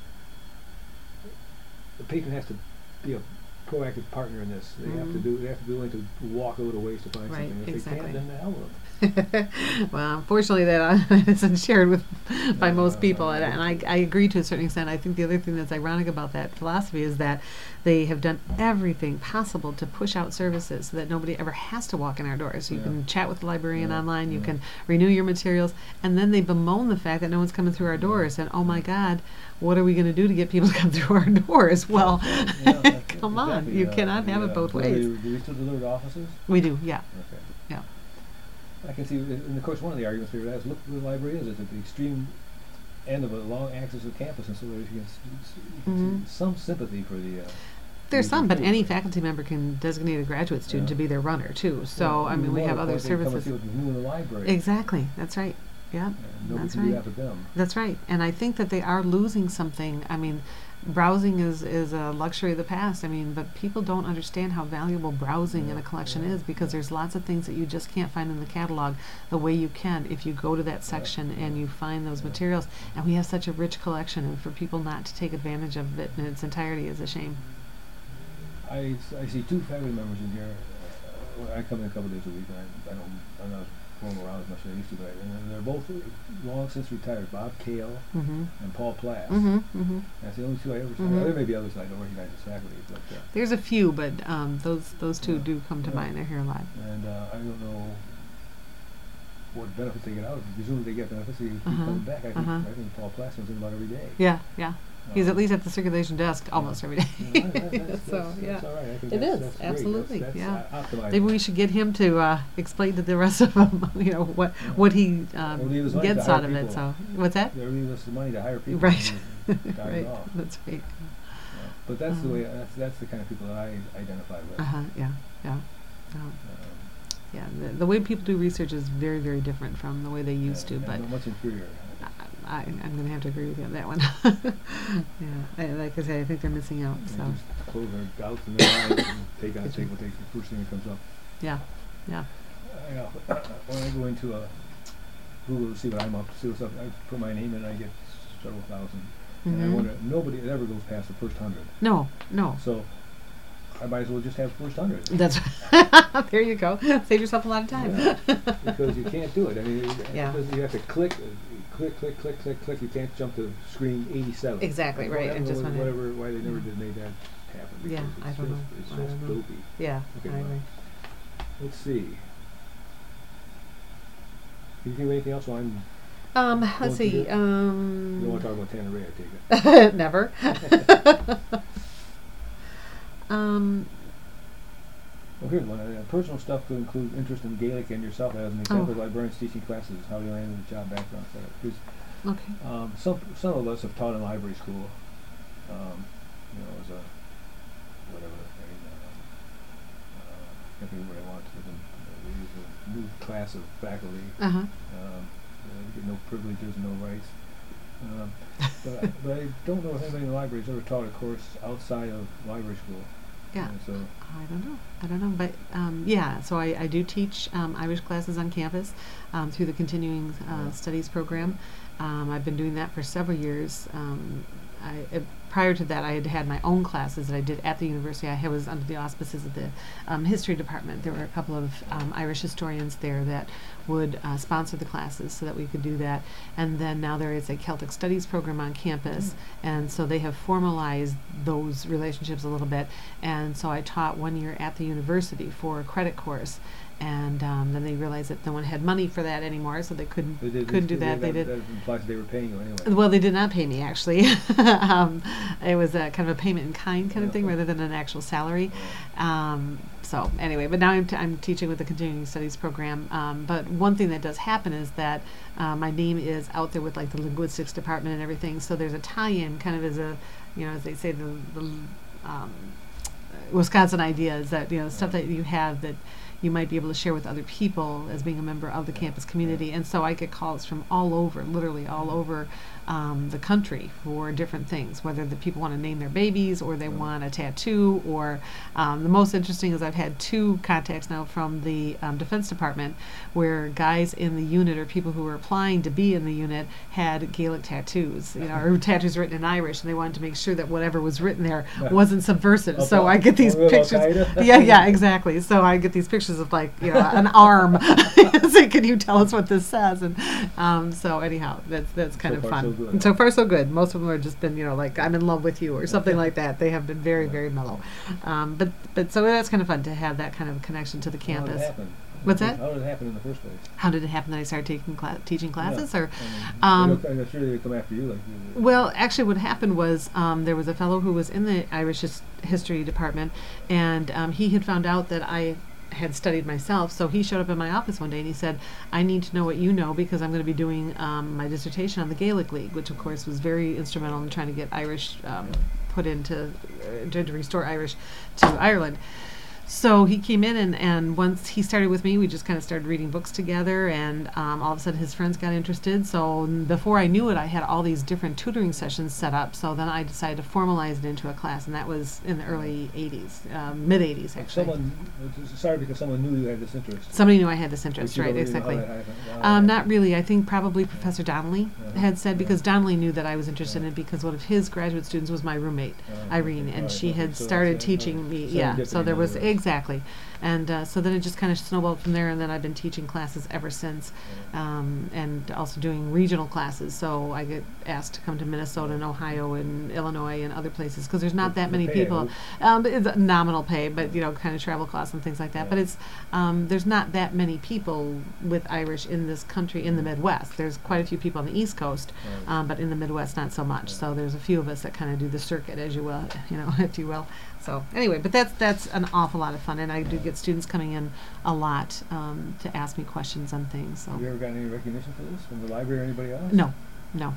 the patron has to be a proactive partner in this. They have to Mhm. do. They have to be willing to walk a little ways to find Right, something. If exactly. they can't, then the hell with them. Well, unfortunately, that uh, isn't shared with by Yeah, most uh, people, uh, and, and I, I agree to a certain extent. I think the other thing that's ironic about that philosophy is that they have done everything possible to push out services so that nobody ever has to walk in our doors. You Yeah. can chat with the librarian Yeah, online, you yeah. can renew your materials, and then they bemoan the fact that no one's coming through our doors. And oh my God, what are we going to do to get people to come through our doors? Well, Yeah, that- come on, exactly, you uh, cannot have the, it uh, both do ways. they- Do we still deliver to offices? We do, yeah, Okay. yeah. I can see, and of course, one of the arguments here is, look where the library is. It's at the extreme end of a long axis of campus, and so there's you can, s- s- you can Mhm. see some sympathy for the. Uh, There's users some, but too. any faculty member can designate a graduate student Yeah. to be their runner too. So Well, I mean, even we more have to the other point, they come and services. see what's new in the library. Exactly. That's right. Yeah, And nobody that's can do right. that but them. That's right. And I think that they are losing something. I mean, browsing is, is a luxury of the past. I mean, but people don't understand how valuable browsing in a collection Yeah. is because there's lots of things that you just can't find in the catalog the way you can if you go to that section and you find those Yeah. materials. And we have such a rich collection, and for people not to take advantage of it in its entirety is a shame. I, s- I see two faculty members in here. Uh, well, I come in a couple days a week, and I, I don't I'm not roam around as much as I used to, but I, and they're both long since retired. Bob Kale Mm-hmm. and Paul Plass. Mm-hmm. Mm-hmm. That's the only two I ever saw. Mhm. There may be others I don't recognize as faculty, but uh, There's a few, but um, those those two Yeah. do come to Yeah. mind. They're here live. and uh, I don't know what benefits they get out of it. Presumably they get benefits. They keep Uh-huh. coming back. I think Uh-huh. I think Paul Plass comes in about every day. Yeah, yeah. He's Um, at least at the circulation desk almost every day. Yeah, that- that- that's, So, that's, yeah. that's all right. I think It that's, is, that's great. absolutely, That's, yeah. that's, uh, optimizing. Maybe we should get him to uh, explain to the rest of them, you know, what Yeah. what he Or um, leave us money to gets hire out of it. people. So, what's that? They're leaving us the money to hire people. Right, and we dive right. off. That's right. Yeah. But that's the Um, way. That's that's the kind of people that I identify with. Uh huh. Yeah, yeah, yeah. Um, yeah. The, the way people do research is very, very different from the way they used and- to. But and much inferior. I, I'm going to have to agree with you on that one. yeah, I, like I said, I think they're missing out. They So, just close their doubts and their eyes and take on take what they the first thing that comes up. yeah, yeah. I know. When I go into a Google to see what I'm up to, see what's up, I put my name in and I get several thousand. And I Mhm. wonder, nobody ever goes past the first hundred. No, no. So I might as well just have the first hundred. That's there you go. Save yourself a lot of time. Yeah, because you can't do it. I mean, it- Yeah. because you have to click, uh, click, click, click, click, click. You can't jump to screen eighty-seven. Exactly, I right, don't and know just what- wanna- whatever why they never did make that happen. Yeah, because I it's don't just, know. It's I just don't know. dopey. Yeah, Okay, I well, agree. let's see. Do you think of anything else while I'm Um, Going let's through see. it? You Um, don't want to talk about Tanneray, I take it. never. um, Well, here's one. Uh, personal stuff could include interest in Gaelic and yourself as an example. Oh. Librarians teaching classes, how you landed the job background. So here's, okay. um, some some of us have taught in library school. Um, you know, as a whatever. A, uh, uh, I can't think of what I want to. But we use a new class of faculty. Uh huh. Um, you, know, you get no privileges, no rights. Um, but, I, but I don't know if anybody in the library has ever taught a course outside of library school. Yeah. And so I don't know. I don't know, but um, yeah. So I, I do teach um, Irish classes on campus um, through the continuing uh, Yeah. studies program. Um, I've been doing that for several years. Um, I, uh, prior to that, I had had my own classes that I did at the university. I was under the auspices of the um, history department. There were a couple of um, Irish historians there that would uh, sponsor the classes so that we could do that. And then now there is a Celtic Studies program on campus, and so they have formalized those relationships a little bit. And so I taught one year at the university for a credit course. And um, then they realized that no one had money for that anymore, so they couldn't they did, couldn't do they, that. They that, did. that implies they were paying you anyway. Well, they did not pay me actually. um, it was a kind of a payment in kind kind of thing Yeah. rather than an actual salary. Yeah. Um, so anyway, but now I'm, t- I'm teaching with the continuing studies program. Um, but one thing that does happen is that uh, my name is out there with like the linguistics department and everything. So there's a tie-in, kind of as a, you know, as they say, the, the um, Wisconsin idea is that, you know, stuff that you have that you might be able to share with other people as being a member of the campus community. And so I get calls from all over, literally all over um, the country for different things, whether the people want to name their babies or they want a tattoo, or um, the most interesting is I've had two contacts now from the um, Defense Department where guys in the unit or people who were applying to be in the unit had Gaelic tattoos, you know, or tattoos written in Irish, and they wanted to make sure that whatever was written there wasn't subversive. So I get these Al pictures. Qaeda? Yeah, yeah, exactly. So I get these pictures of like, you know, an arm. Say, can you tell us what this says? And um, so anyhow, that's that's kind So of far, fun. so good. And so far, so good. Most of them have just been, you know, like I'm in love with you or something like that. They have been very, very mellow. Um, but but so that's kind of fun to have that kind of connection to the How did campus. it happen? What's that? How did it happen in the first place? How did it happen that I started taking cla- teaching classes? Yeah. Or I mean, um, I'm sure they would come after you. Like, you- well, actually, what happened was um, there was a fellow who was in the Irish his- history department, and um, he had found out that I had studied myself. So he showed up in my office one day and he said, "I need to know what you know because I'm going to be doing um, my dissertation on the Gaelic League," which of course was very instrumental in trying to get Irish um, put into uh, to, to restore Irish to Ireland. So he came in, and, and once he started with me, we just kind of started reading books together, and um, all of a sudden his friends got interested. So n- before I knew it, I had all these different tutoring sessions set up. So then I decided to formalize it into a class, and that was in the early eighties, um, mid eighties actually. Someone, it started because someone knew you had this interest. Somebody knew I had this But interest, you right? don't really know how Exactly. that happened. How that Um, not happened. really. I think probably Professor Donnelly Yeah. had said, Yeah. because Donnelly knew that I was interested Yeah. in it because one of his graduate students was my roommate, Oh, Irene, okay. and Right, she okay. had So started that's it. teaching Right. me. Yeah, so Serendipity, there in was other words. exactly, and uh, so then it just kind of snowballed from there, and then I've been teaching classes ever since, um, and also doing regional classes. So I get asked to come to Minnesota and Ohio and Illinois and other places because there's not The- that the many pay, I people. hope. Um, it's a nominal pay, but you know, kind of travel costs and things like that. But Yeah. it's um, there's not that many people with Irish in this country in the Midwest. There's quite a few people on the East Coast, Right. um, but in the Midwest not so much. Yeah. So there's a few of us that kind of do the circuit, as you will, you know, if you will. So anyway, but that's that's an awful lot of fun, and I do get students coming in a lot um, to ask me questions on things. So Have you ever gotten any recognition for this from the library or anybody else? no, no.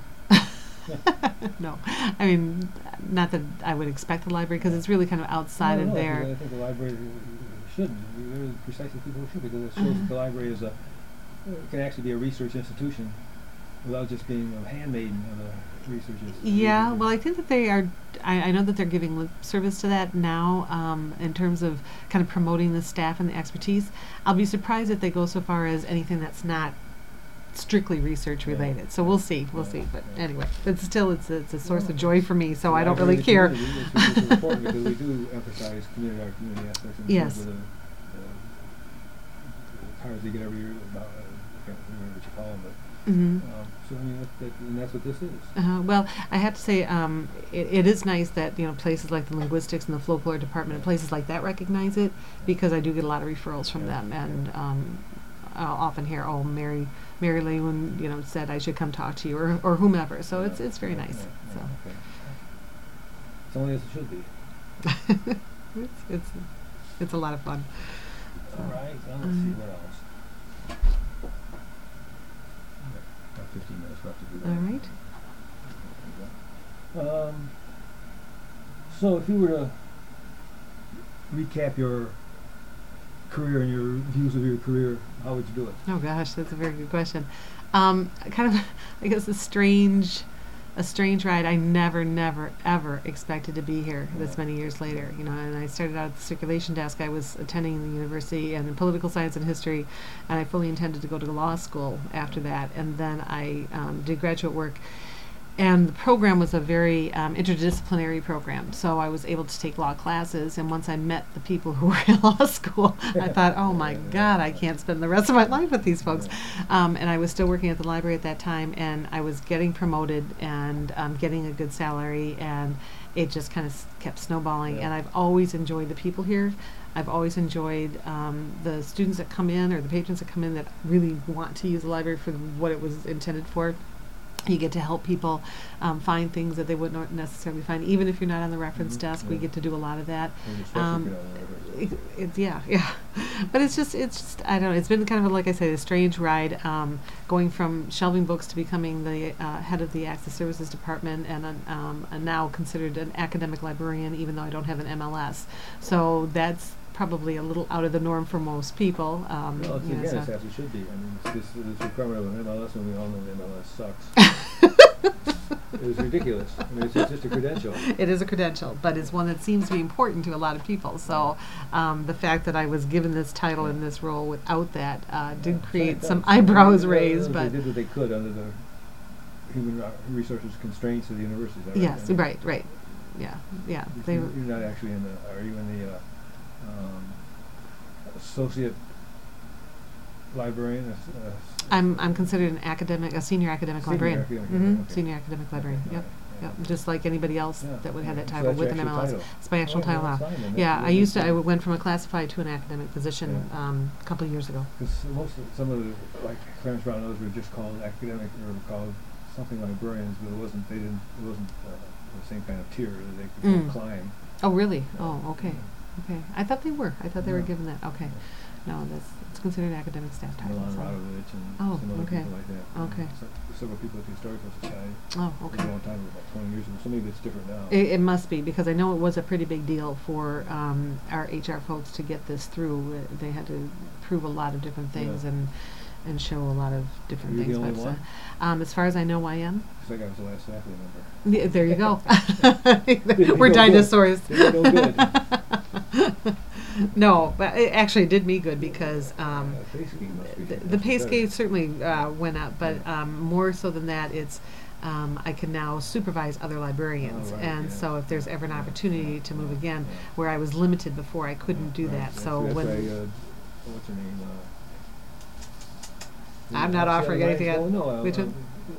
No, I mean, not that I would expect the library because it's really kind of outside No, of no, I their. think- I think the library shouldn't. They're precisely people who should, because it shows Uh-huh. that the library is a can actually be a research institution without just being a handmaiden of the researchers. Yeah, well, I think that they are. I, I know that they're giving lip service to that now um, in terms of kind of promoting the staff and the expertise. I'll be surprised if they go so far as anything that's not strictly research Yeah. related. So we'll see, we'll Yeah, see. But yeah. anyway, it's still it's a, it's a source Well, of joy for me. So The I don't library really and the care. community, It's, it's important because we do emphasize community, our community aspects in Yes. terms of the, the cards they get every year about, uh, I can't remember what you call them, but Mhm. Um, so I mean, that, that, and that's what this is. Uh, well, I have to say, um, it, it is nice that you know places like the linguistics and the folklore department and places like that recognize it, because I do get a lot of referrals from Yeah. them, and um, I'll often hear, "Oh, Mary, Mary Lewin, you know, said I should come talk to you," or or whomever. So it's it's very Yeah, nice. yeah, So yeah, okay. It's only as it should be. it's it's it's a lot of fun. All right, now let's Um, see what else. About fifteen minutes left to do that. All right. Um, so if you were to recap your career and your views of your career, how would you do it? Oh gosh, that's a very good question. Um, kind of, I guess, a strange, a strange ride. I never, never, ever expected to be here this many years later. You know, and I started out at the circulation desk. I was attending the university and in political science and history, and I fully intended to go to law school after that. And then I um, did graduate work. And the program was a very um, interdisciplinary program, so I was able to take law classes. And once I met the people who were in law school, I thought, "Oh my God, I can't spend the rest of my life with these folks." Um, and I was still working at the library at that time, and I was getting promoted and um, getting a good salary, and it just kind of s- kept snowballing. Yeah. And I've always enjoyed the people here. I've always enjoyed um, the students that come in or the patrons that come in that really want to use the library for what it was intended for. You get to help people um, find things that they wouldn't necessarily find, even if you're not on the reference Mhm, desk. We yeah. get to do a lot of that. And especially if Um, you're not on the record. it, it's yeah, yeah, but it's just it's just I don't know. It's been kind of a, like I said, a strange ride, um, going from shelving books to becoming the uh, head of the Access Services Department, and an, um, and now considered an academic librarian, even though I don't have an M L S. So that's probably a little out of the norm for most people. Um, Well, it's, you know, again, so- it's as it should be. I mean, it's this, this requirement of an M L S, and we all know the M L S sucks. It was ridiculous. I mean, it's, it's just a credential. It is a credential, but it's one that seems to be important to a lot of people. So um, the fact that I was given this title in this role without that uh, did Yeah, create so it some does. eyebrows Yeah, raised. They But did what they could under the human ro- resources constraints of the university. is that yes, Yeah. right, right, yeah, yeah. If They you- were- You're not actually in the, are you in the uh, um, associate librarian? Uh, I'm I'm considered an academic, a senior academic Senior librarian. academic hmm librarian, okay. Senior academic librarian. Okay, Yep. all right, Yep. Just like anybody else yeah. that would have that So title that's with your an M L S. actual title. It's my actual Oh, title well, now. that's fine then. Yeah, That's- I used to. that's I good. w- went from a classified to an academic position Yeah. um, a couple of years ago. Because most of, some of the, like Clarence Brown and others were just called academic or called something librarians, but it wasn't, they didn't, it wasn't uh, the same kind of tier that they could Mm. climb. Oh, really? Yeah. Oh, okay. Okay. I thought they were. I thought they were Yeah. given that. Okay. No, that's it's considered academic staff title. Milan so- Radovich and Oh, some other okay. people like that. Okay. And se- several people at the Historical Society. Oh, It was okay. a long time ago, about twenty years ago. So maybe it's different now. It, it must be, because I know it was a pretty big deal for um, our H R folks to get this through. Uh, They had to prove a lot of different things Yeah. and and show a lot of different Are you things. the only but, one? uh, um, as far as I know, I am. Because I was the last faculty member. Yeah, there you go. Didn't We're go good. dinosaurs. Didn't go good. No, but it actually did me good because um, Uh, pay scheme must be the, the much pay better. scale certainly uh, went up, but um, more so than that, it's um, I can now supervise other librarians, Oh, right, and yeah. so if there's ever an Yeah, opportunity yeah, to move yeah, again, yeah. where I was limited before, I couldn't do Right, that. that's- So that's when why, uh, what's her name? Uh, I'm not uh, offering Li- anything Oh, else. no, uh, Which uh, one?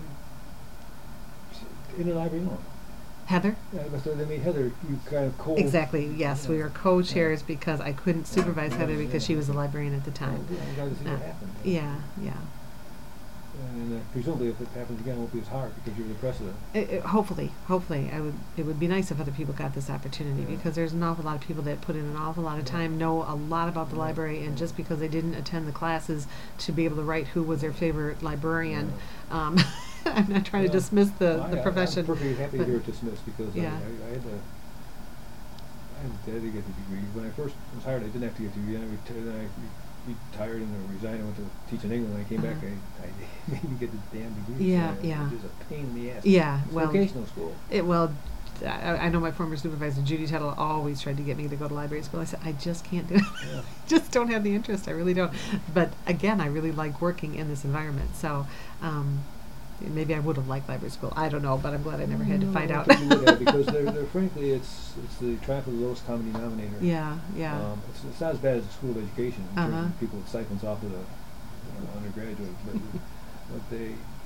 In the library, no. Heather, Yeah, but so they made Heather, you kind of co. exactly, yes, we Yeah. were co-chairs because I couldn't supervise Yeah, Heather yeah, because yeah. she was the librarian at the Oh, time. yeah, I got to see Uh, what happened. Yeah, yeah. And uh, presumably, if it happens again, it won't be as hard because you're the precedent. It, it, hopefully, hopefully, I would. It would be nice if other people got this opportunity Yeah. because there's an awful lot of people that put in an awful lot of time, know a lot about the Yeah. library, and Yeah. just because they didn't attend the classes to be able to write who was their favorite librarian. Um, I'm not trying to Well, dismiss the, I- the I- profession. I'm perfectly happy to but- hear it dismissed because I, Yeah. I, I had to. I had to get the degree. When I first was hired, I didn't have to get the degree. Then I, reti- then I re- retired and I resigned. I went to teach in England. When I came back, Uh-huh. I, I made me get the damn degree. Yeah, so yeah. It was a pain in the ass. Yeah, It's well, vocational school. It well, I, I know my former supervisor Judy Tuttle always tried to get me to go to library school. I said I just can't do it. Yeah. Just don't have the interest. I really don't. But again, I really like working in this environment. So um, maybe I would have liked library school. I don't know, but I'm glad I never had to No, find I out. think you would have, because they're, they're frankly, it's it's the triumph of the lowest common denominator. Yeah, yeah. Um, it's, it's not as bad as the school of education in terms Uh-huh. of people with siphons off of the uh, undergraduate, but but they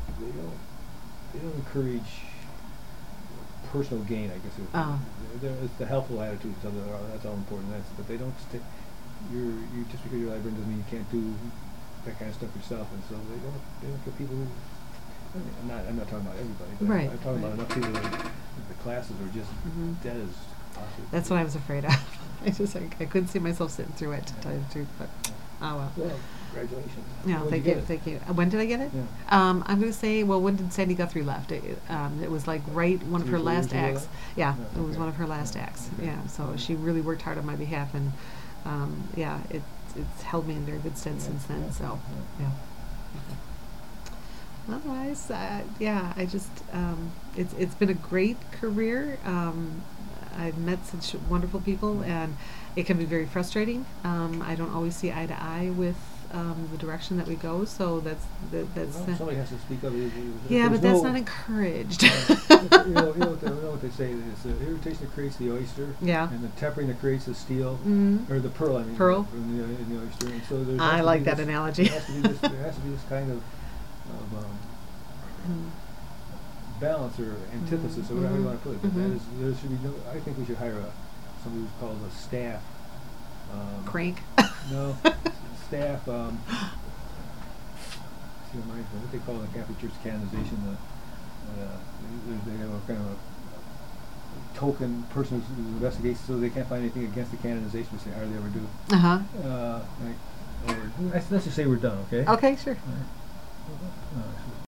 they don't, they don't encourage personal gain, I guess. It, Oh. there- It's the helpful attitude, so that- that's all important, that's, but they don't stick, you're, you, just because you're a librarian doesn't mean you can't do that kind of stuff yourself, and so they don't, they don't get people who, I mean, I'm not, I'm not talking about everybody, but Right, I'm talking right. about enough people that the classes are just Mhm. dead as possible. That's what I was afraid of. I just I, I couldn't see myself sitting through it, to tell you the truth. But oh well. Well, congratulations. Yeah, When'd thank you you, get it? thank you. Uh, When did I get it? Yeah. Um, I'm gonna say, well, when did Sandy Guthrie left? It, um, it was like right one of Three, her four last years ago acts. then? Yeah, Yeah, it was okay. one of her last Yeah, acts. okay. Yeah, so she really worked hard on my behalf, and um, yeah, it it's held me in very good stead Yeah, since then. yeah, So yeah. yeah. Otherwise, uh, yeah, I just um, it's it's been a great career. Um, I've met such wonderful people, and it can be very frustrating. Um, I don't always see eye to eye with um, the direction that we go, so that's that, that's Well, uh, somebody has to speak up. If- if yeah, there's but that's no- not encouraged. you know, you know, what they, you know what they say is the irritation that creates the oyster, Yeah. and the tempering that creates the steel, Mm. or the pearl. I mean, Pearl. in the, in the oyster. And so there I has to like be that this, analogy. There has to be this. There has to be this kind of, of um, Mm. balance or antithesis, or whatever you Mhm. want to put it. But Mhm. that is, there should be no. I think we should hire a somebody who's called a staff. Um, Crank. No, staff. Um, see, reminds me, what they call in the Catholic Church canonization, the, uh, they, they have a kind of a token person who investigates, so they can't find anything against the canonization, which they hardly ever do. Uh huh. Uh, right. Or, let's, let's just say we're done, okay? Okay, sure. All right. Uh, so